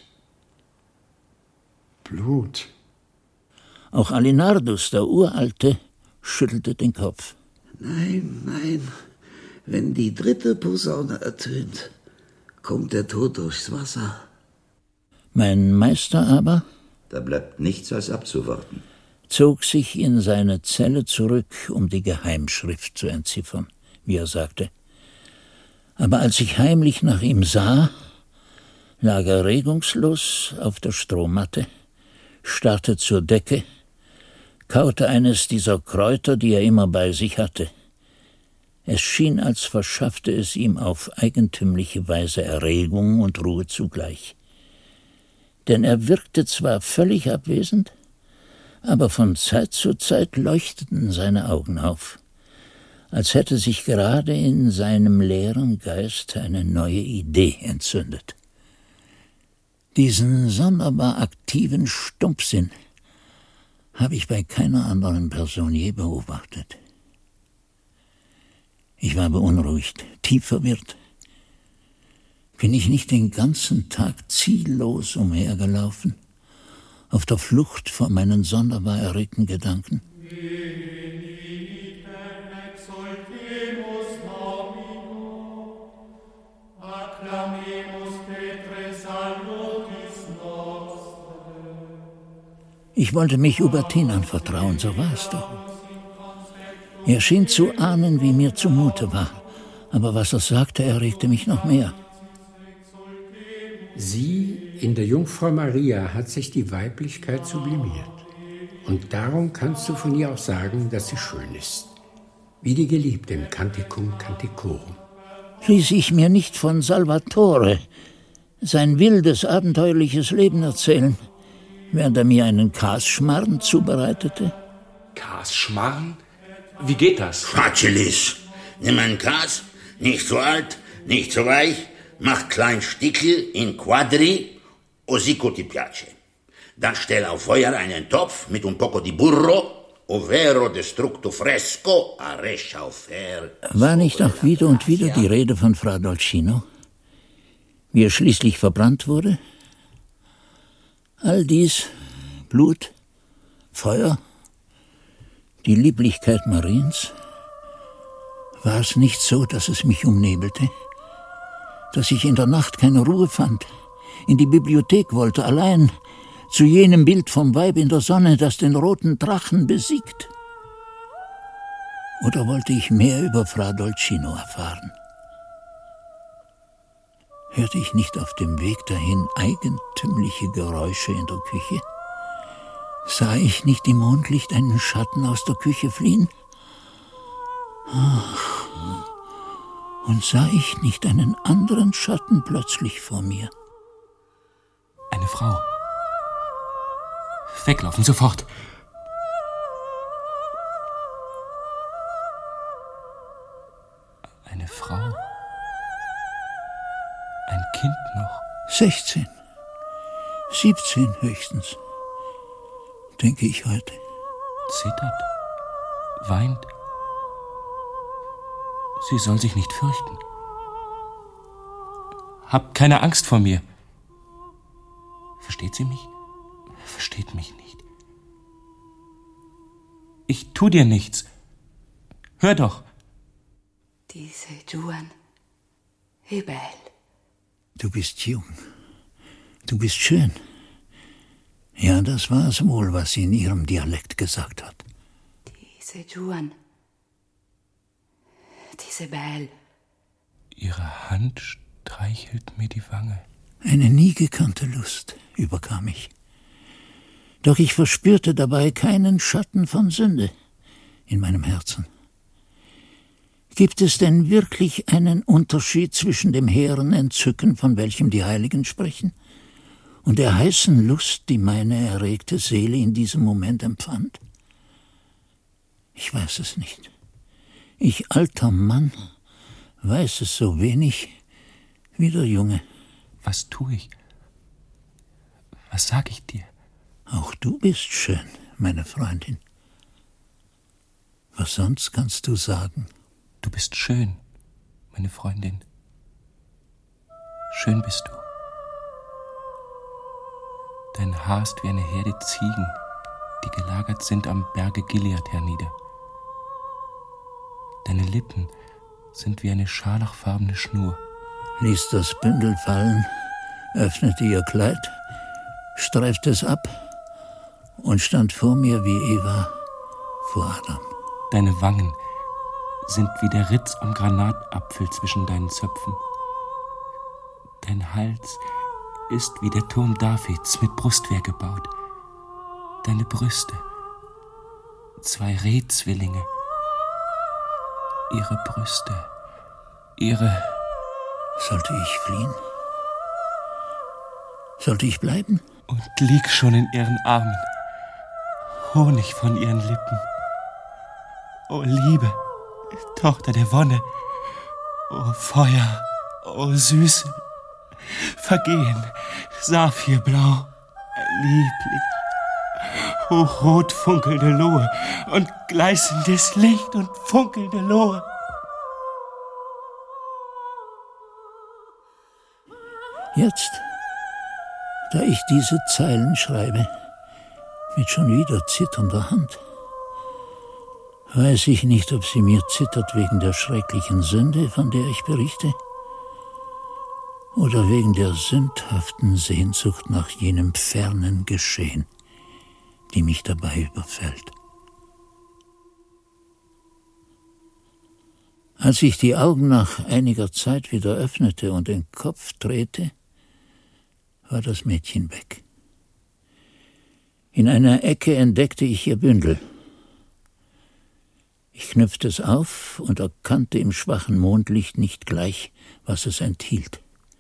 Blut. Auch Alinardus, der Uralte, schüttelte den Kopf. Nein, nein. Wenn die dritte Posaune ertönt, kommt der Tod durchs Wasser. Mein Meister aber? Da bleibt nichts als abzuwarten. Zog sich in seine Zelle zurück, um die Geheimschrift zu entziffern, wie er sagte. Aber als ich heimlich nach ihm sah, lag er regungslos auf der Strohmatte, starrte zur Decke, kaute eines dieser Kräuter, die er immer bei sich hatte. Es schien, als verschaffte es ihm auf eigentümliche Weise Erregung und Ruhe zugleich. Denn er wirkte zwar völlig abwesend, aber von Zeit zu Zeit leuchteten seine Augen auf, als hätte sich gerade in seinem leeren Geist eine neue Idee entzündet. Diesen sonderbar aktiven Stumpfsinn habe ich bei keiner anderen Person je beobachtet. Ich war beunruhigt, tief verwirrt. Bin ich nicht den ganzen Tag ziellos umhergelaufen, auf der Flucht vor meinen sonderbar erregten Gedanken? Ich wollte mich Hubertin anvertrauen, so war es doch. Er schien zu ahnen, wie mir zumute war, Aber was er sagte, erregte mich noch mehr. Sie, in der Jungfrau Maria, hat sich die Weiblichkeit sublimiert. Und darum kannst du von ihr auch sagen, dass sie schön ist. Wie die Geliebte im Canticum Canticorum. Ließ ich mir nicht von Salvatore sein wildes, abenteuerliches Leben erzählen, während er mir einen Kasschmarrn zubereitete? Kasschmarrn? Wie geht das? Facilis. Nimm einen Kas, nicht so alt, nicht so weich, mach klein Stickel in quadri, osico ti piace. Dann stell auf Feuer einen Topf mit un poco di burro, ovvero destructo fresco, a rechauffer. War nicht auch wieder und wieder die Rede von Fra Dolcino, wie er schließlich verbrannt wurde? All dies, Blut, Feuer, die Lieblichkeit Mariens, war es nicht so, dass es mich umnebelte, dass ich in der Nacht keine Ruhe fand, in die Bibliothek wollte, allein zu jenem Bild vom Weib in der Sonne, das den roten Drachen besiegt? Oder wollte ich mehr über Fra Dolcino erfahren? Hörte ich nicht auf dem Weg dahin eigentümliche Geräusche in der Küche? Sah ich nicht im Mondlicht einen Schatten aus der Küche fliehen? Ach, und sah ich nicht einen anderen Schatten plötzlich vor mir? Eine Frau. Weglaufen, sofort. Eine Frau. Ein Kind noch. 16, 17 höchstens, denke ich heute. Zittert, weint. Sie soll sich nicht fürchten. Habt keine Angst vor mir. Versteht sie mich? Versteht mich nicht. Ich tu dir nichts. Hör doch. Diese Juan Hebel. Du bist jung. Du bist schön. Ja, das war es wohl, was sie in ihrem Dialekt gesagt hat. Diese Juan. Diese Belle. Ihre Hand streichelt mir die Wange. Eine nie gekannte Lust überkam mich. Doch ich verspürte dabei keinen Schatten von Sünde in meinem Herzen. Gibt es denn wirklich einen Unterschied zwischen dem hehren Entzücken, von welchem die Heiligen sprechen, und der heißen Lust, die meine erregte Seele in diesem Moment empfand? Ich weiß es nicht. Ich, alter Mann, weiß es so wenig wie der Junge. Was tue ich? Was sag ich dir? Auch du bist schön, meine Freundin. Was sonst kannst du sagen? Du bist schön, meine Freundin. Schön bist du. Dein Haar ist wie eine Herde Ziegen, die gelagert sind am Berge Gilead hernieder. Deine Lippen sind wie eine scharlachfarbene Schnur. Ließ das Bündel fallen, öffnete ihr Kleid, streifte es ab und stand vor mir wie Eva vor Adam. Deine Wangen sind wie der Ritz am Granatapfel zwischen deinen Zöpfen. Dein Hals ist wie der Turm Davids mit Brustwehr gebaut. Deine Brüste, 2 Rehzwillinge. Ihre Brüste, ihre... Sollte ich fliehen? Sollte ich bleiben? Und lieg schon in ihren Armen. Honig von ihren Lippen. O Liebe, Tochter der Wonne. O Feuer, o Süße. Vergehen, saphirblau, lieblich. O rot funkelnde Lohe und gleißendes Licht und funkelnde Lohe. Jetzt, da ich diese Zeilen schreibe, mit schon wieder zitternder Hand, weiß ich nicht, ob sie mir zittert wegen der schrecklichen Sünde, von der ich berichte, oder wegen der sündhaften Sehnsucht nach jenem fernen Geschehen, die mich dabei überfällt. Als ich die Augen nach einiger Zeit wieder öffnete und den Kopf drehte, war das Mädchen weg. In einer Ecke entdeckte ich ihr Bündel. Ich knüpfte es auf und erkannte im schwachen Mondlicht nicht gleich, was es enthielt.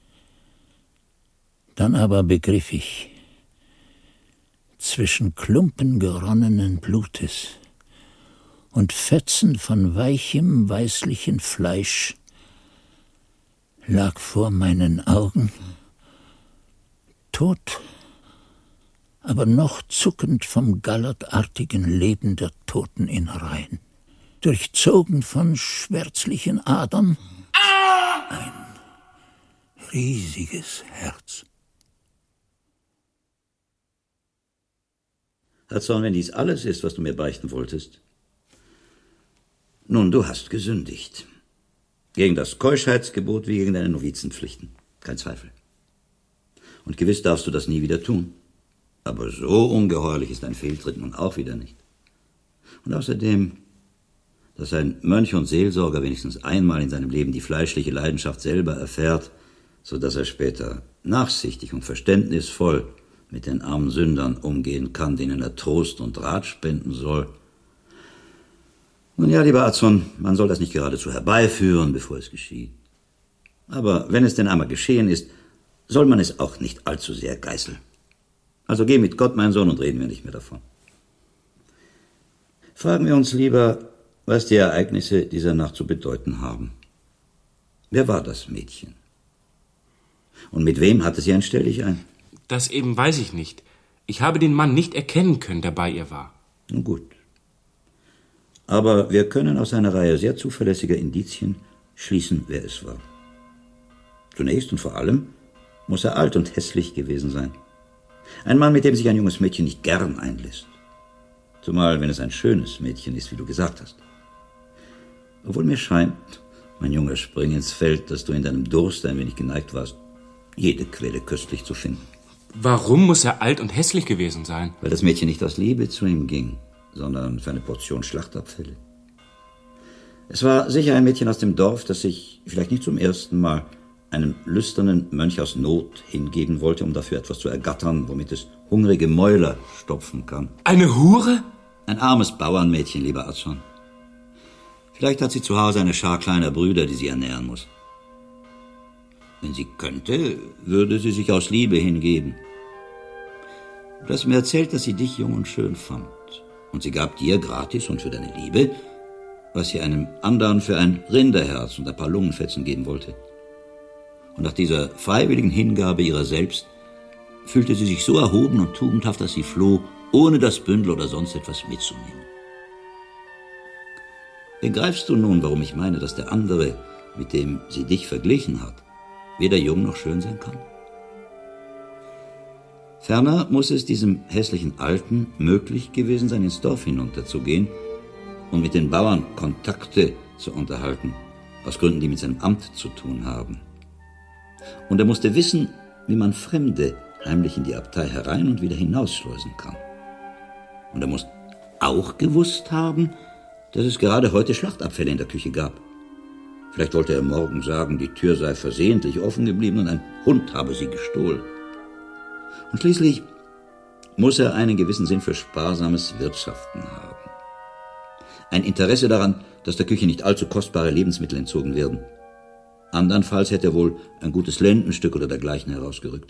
Dann aber begriff ich, zwischen Klumpen geronnenen Blutes und Fetzen von weichem, weißlichen Fleisch lag vor meinen Augen, tot, aber noch zuckend vom gallertartigen Leben der Toteninnereien, durchzogen von schwärzlichen Adern, ein riesiges Herz. Hudson, wenn dies alles ist, was du mir beichten wolltest, nun, du hast gesündigt. Gegen das Keuschheitsgebot wie gegen deine Novizenpflichten. Kein Zweifel. Und gewiss darfst du das nie wieder tun. Aber so ungeheuerlich ist ein Fehltritt nun auch wieder nicht. Und außerdem, dass ein Mönch und Seelsorger wenigstens einmal in seinem Leben die fleischliche Leidenschaft selber erfährt, so dass er später nachsichtig und verständnisvoll mit den armen Sündern umgehen kann, denen er Trost und Rat spenden soll. Nun ja, lieber Azon, man soll das nicht geradezu herbeiführen, bevor es geschieht. Aber wenn es denn einmal geschehen ist, soll man es auch nicht allzu sehr geißeln. Also geh mit Gott, mein Sohn, und reden wir nicht mehr davon. Fragen wir uns lieber, was die Ereignisse dieser Nacht zu bedeuten haben. Wer war das Mädchen? Und mit wem hatte sie ein Stelldichein? Das eben weiß ich nicht. Ich habe den Mann nicht erkennen können, der bei ihr war. Nun gut. Aber wir können aus einer Reihe sehr zuverlässiger Indizien schließen, wer es war. Zunächst und vor allem muss er alt und hässlich gewesen sein. Ein Mann, mit dem sich ein junges Mädchen nicht gern einlässt. Zumal, wenn es ein schönes Mädchen ist, wie du gesagt hast. Obwohl mir scheint, mein junger Spring ins Feld, dass du in deinem Durst ein wenig geneigt warst, jede Quelle köstlich zu finden. Warum muss er alt und hässlich gewesen sein? Weil das Mädchen nicht aus Liebe zu ihm ging, sondern für eine Portion Schlachtabfälle. Es war sicher ein Mädchen aus dem Dorf, das sich, vielleicht nicht zum ersten Mal, einem lüsternen Mönch aus Not hingeben wollte, um dafür etwas zu ergattern, womit es hungrige Mäuler stopfen kann. Eine Hure? Ein armes Bauernmädchen, lieber Azon. Vielleicht hat sie zu Hause eine Schar kleiner Brüder, die sie ernähren muss. Wenn sie könnte, würde sie sich aus Liebe hingeben. Du hast mir erzählt, dass sie dich jung und schön fand. Und sie gab dir gratis und für deine Liebe, was sie einem anderen für ein Rinderherz und ein paar Lungenfetzen geben wollte. Und nach dieser freiwilligen Hingabe ihrer selbst fühlte sie sich so erhoben und tugendhaft, dass sie floh, ohne das Bündel oder sonst etwas mitzunehmen. Begreifst du nun, warum ich meine, dass der andere, mit dem sie dich verglichen hat, weder jung noch schön sein kann? Ferner muss es diesem hässlichen Alten möglich gewesen sein, ins Dorf hinunterzugehen und mit den Bauern Kontakte zu unterhalten, aus Gründen, die mit seinem Amt zu tun haben. Und er musste wissen, wie man Fremde heimlich in die Abtei herein und wieder hinausschleusen kann. Und er muss auch gewusst haben, dass es gerade heute Schlachtabfälle in der Küche gab. Vielleicht wollte er morgen sagen, die Tür sei versehentlich offen geblieben und ein Hund habe sie gestohlen. Und schließlich muss er einen gewissen Sinn für sparsames Wirtschaften haben. Ein Interesse daran, dass der Küche nicht allzu kostbare Lebensmittel entzogen werden. Andernfalls hätte er wohl ein gutes Lendenstück oder dergleichen herausgerückt.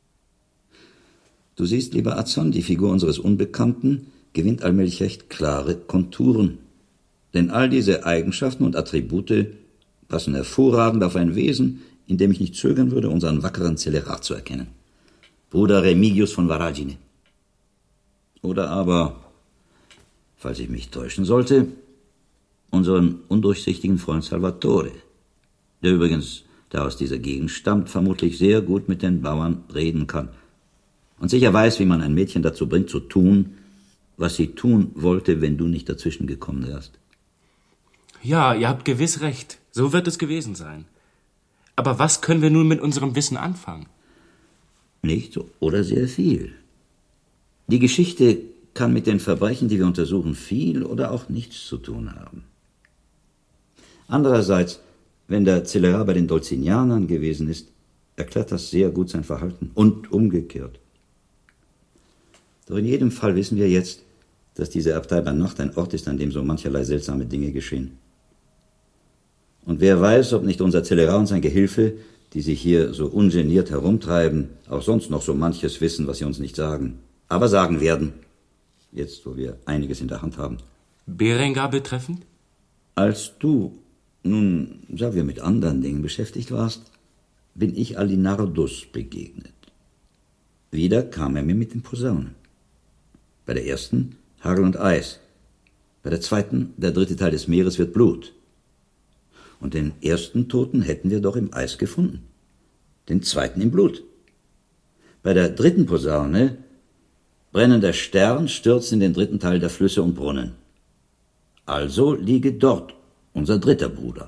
Du siehst, lieber Azon, die Figur unseres Unbekannten gewinnt allmählich recht klare Konturen. Denn all diese Eigenschaften und Attribute passen hervorragend auf ein Wesen, in dem ich nicht zögern würde, unseren wackeren Zellerat zu erkennen. Bruder Remigius von Varagine. Oder aber, falls ich mich täuschen sollte, unseren undurchsichtigen Freund Salvatore, der übrigens, der aus dieser Gegend stammt, vermutlich sehr gut mit den Bauern reden kann und sicher weiß, wie man ein Mädchen dazu bringt, zu tun, was sie tun wollte, wenn du nicht dazwischen gekommen wärst. Ja, ihr habt gewiss recht. So wird es gewesen sein. Aber was können wir nun mit unserem Wissen anfangen? Nicht oder sehr viel. Die Geschichte kann mit den Verbrechen, die wir untersuchen, viel oder auch nichts zu tun haben. Andererseits, wenn der Celerat bei den Dolzinianern gewesen ist, erklärt das sehr gut sein Verhalten und umgekehrt. Doch in jedem Fall wissen wir jetzt, dass diese Abtei bei Nacht ein Ort ist, an dem so mancherlei seltsame Dinge geschehen. Und wer weiß, ob nicht unser Celerat und sein Gehilfe, die sich hier so ungeniert herumtreiben, auch sonst noch so manches wissen, was sie uns nicht sagen, aber sagen werden, jetzt wo wir einiges in der Hand haben. Berengar betreffend? Als du, nun, sagen wir, mit anderen Dingen beschäftigt warst, bin ich Alinardus begegnet. Wieder kam er mir mit den Posaunen. Bei der ersten Hagel und Eis. Bei der zweiten, der dritte Teil des Meeres wird Blut. Und den ersten Toten hätten wir doch im Eis gefunden. Den zweiten im Blut. Bei der dritten Posaune, brennender Stern stürzt in den dritten Teil der Flüsse und Brunnen. Also liege dort unser dritter Bruder.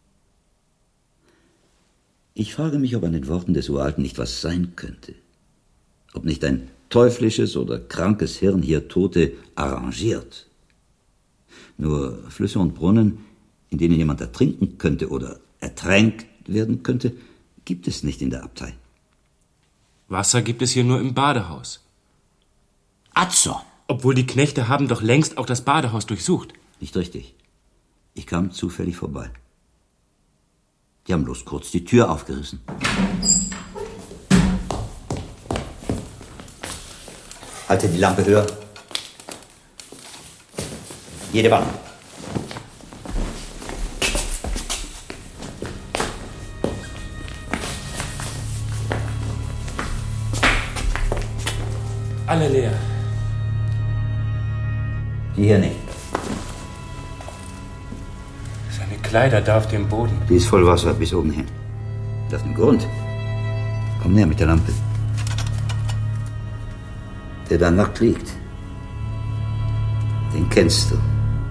Ich frage mich, ob an den Worten des Uralten nicht was sein könnte. Ob nicht ein teuflisches oder krankes Hirn hier Tote arrangiert. Nur Flüsse und Brunnen, in denen jemand ertrinken könnte oder ertränkt werden könnte, gibt es nicht in der Abtei. Wasser gibt es hier nur im Badehaus. Atzon! Obwohl die Knechte haben doch längst auch das Badehaus durchsucht. Nicht richtig. Ich kam zufällig vorbei. Die haben bloß kurz die Tür aufgerissen. Halte die Lampe höher. Jede Wand. Alle leer. Die hier nicht. Seine Kleider da auf dem Boden. Die ist voll Wasser bis oben hin. Und auf dem Grund. Komm näher mit der Lampe. Der da nackt liegt. Den kennst du.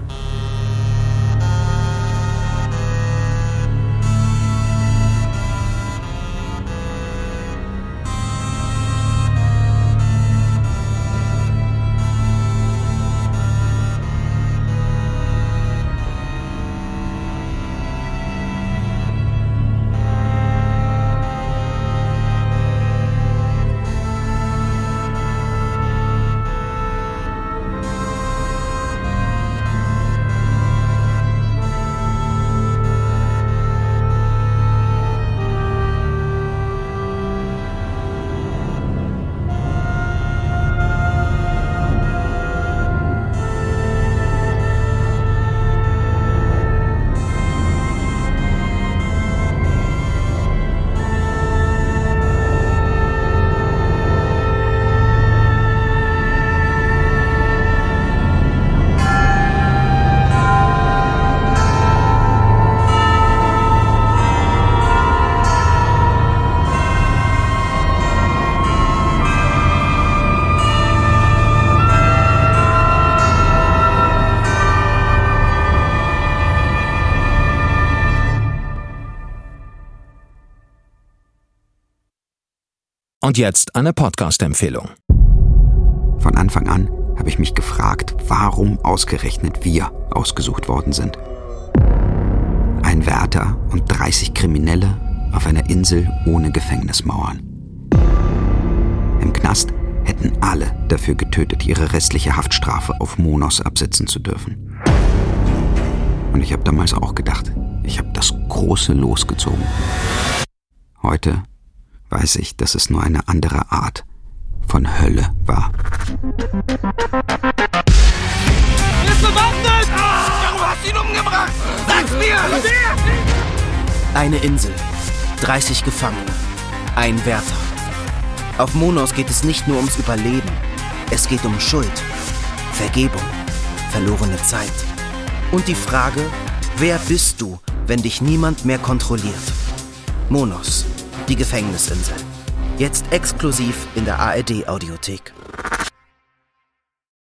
Und jetzt eine Podcast-Empfehlung. Von Anfang an habe ich mich gefragt, warum ausgerechnet wir ausgesucht worden sind. Ein Wärter und 30 Kriminelle auf einer Insel ohne Gefängnismauern. Im Knast hätten alle dafür getötet, ihre restliche Haftstrafe auf Monos absitzen zu dürfen. Und ich habe damals auch gedacht, ich habe das große Los gezogen. Heute weiß ich, dass es nur eine andere Art von Hölle war. Er ist bewaffnet! Du hast ihn umgebracht! Sag's mir! Eine Insel, 30 Gefangene, ein Wärter. Auf Monos geht es nicht nur ums Überleben. Es geht um Schuld, Vergebung, verlorene Zeit. Und die Frage, wer bist du, wenn dich niemand mehr kontrolliert? Monos, die Gefängnisinsel. Jetzt exklusiv in der ARD-Audiothek.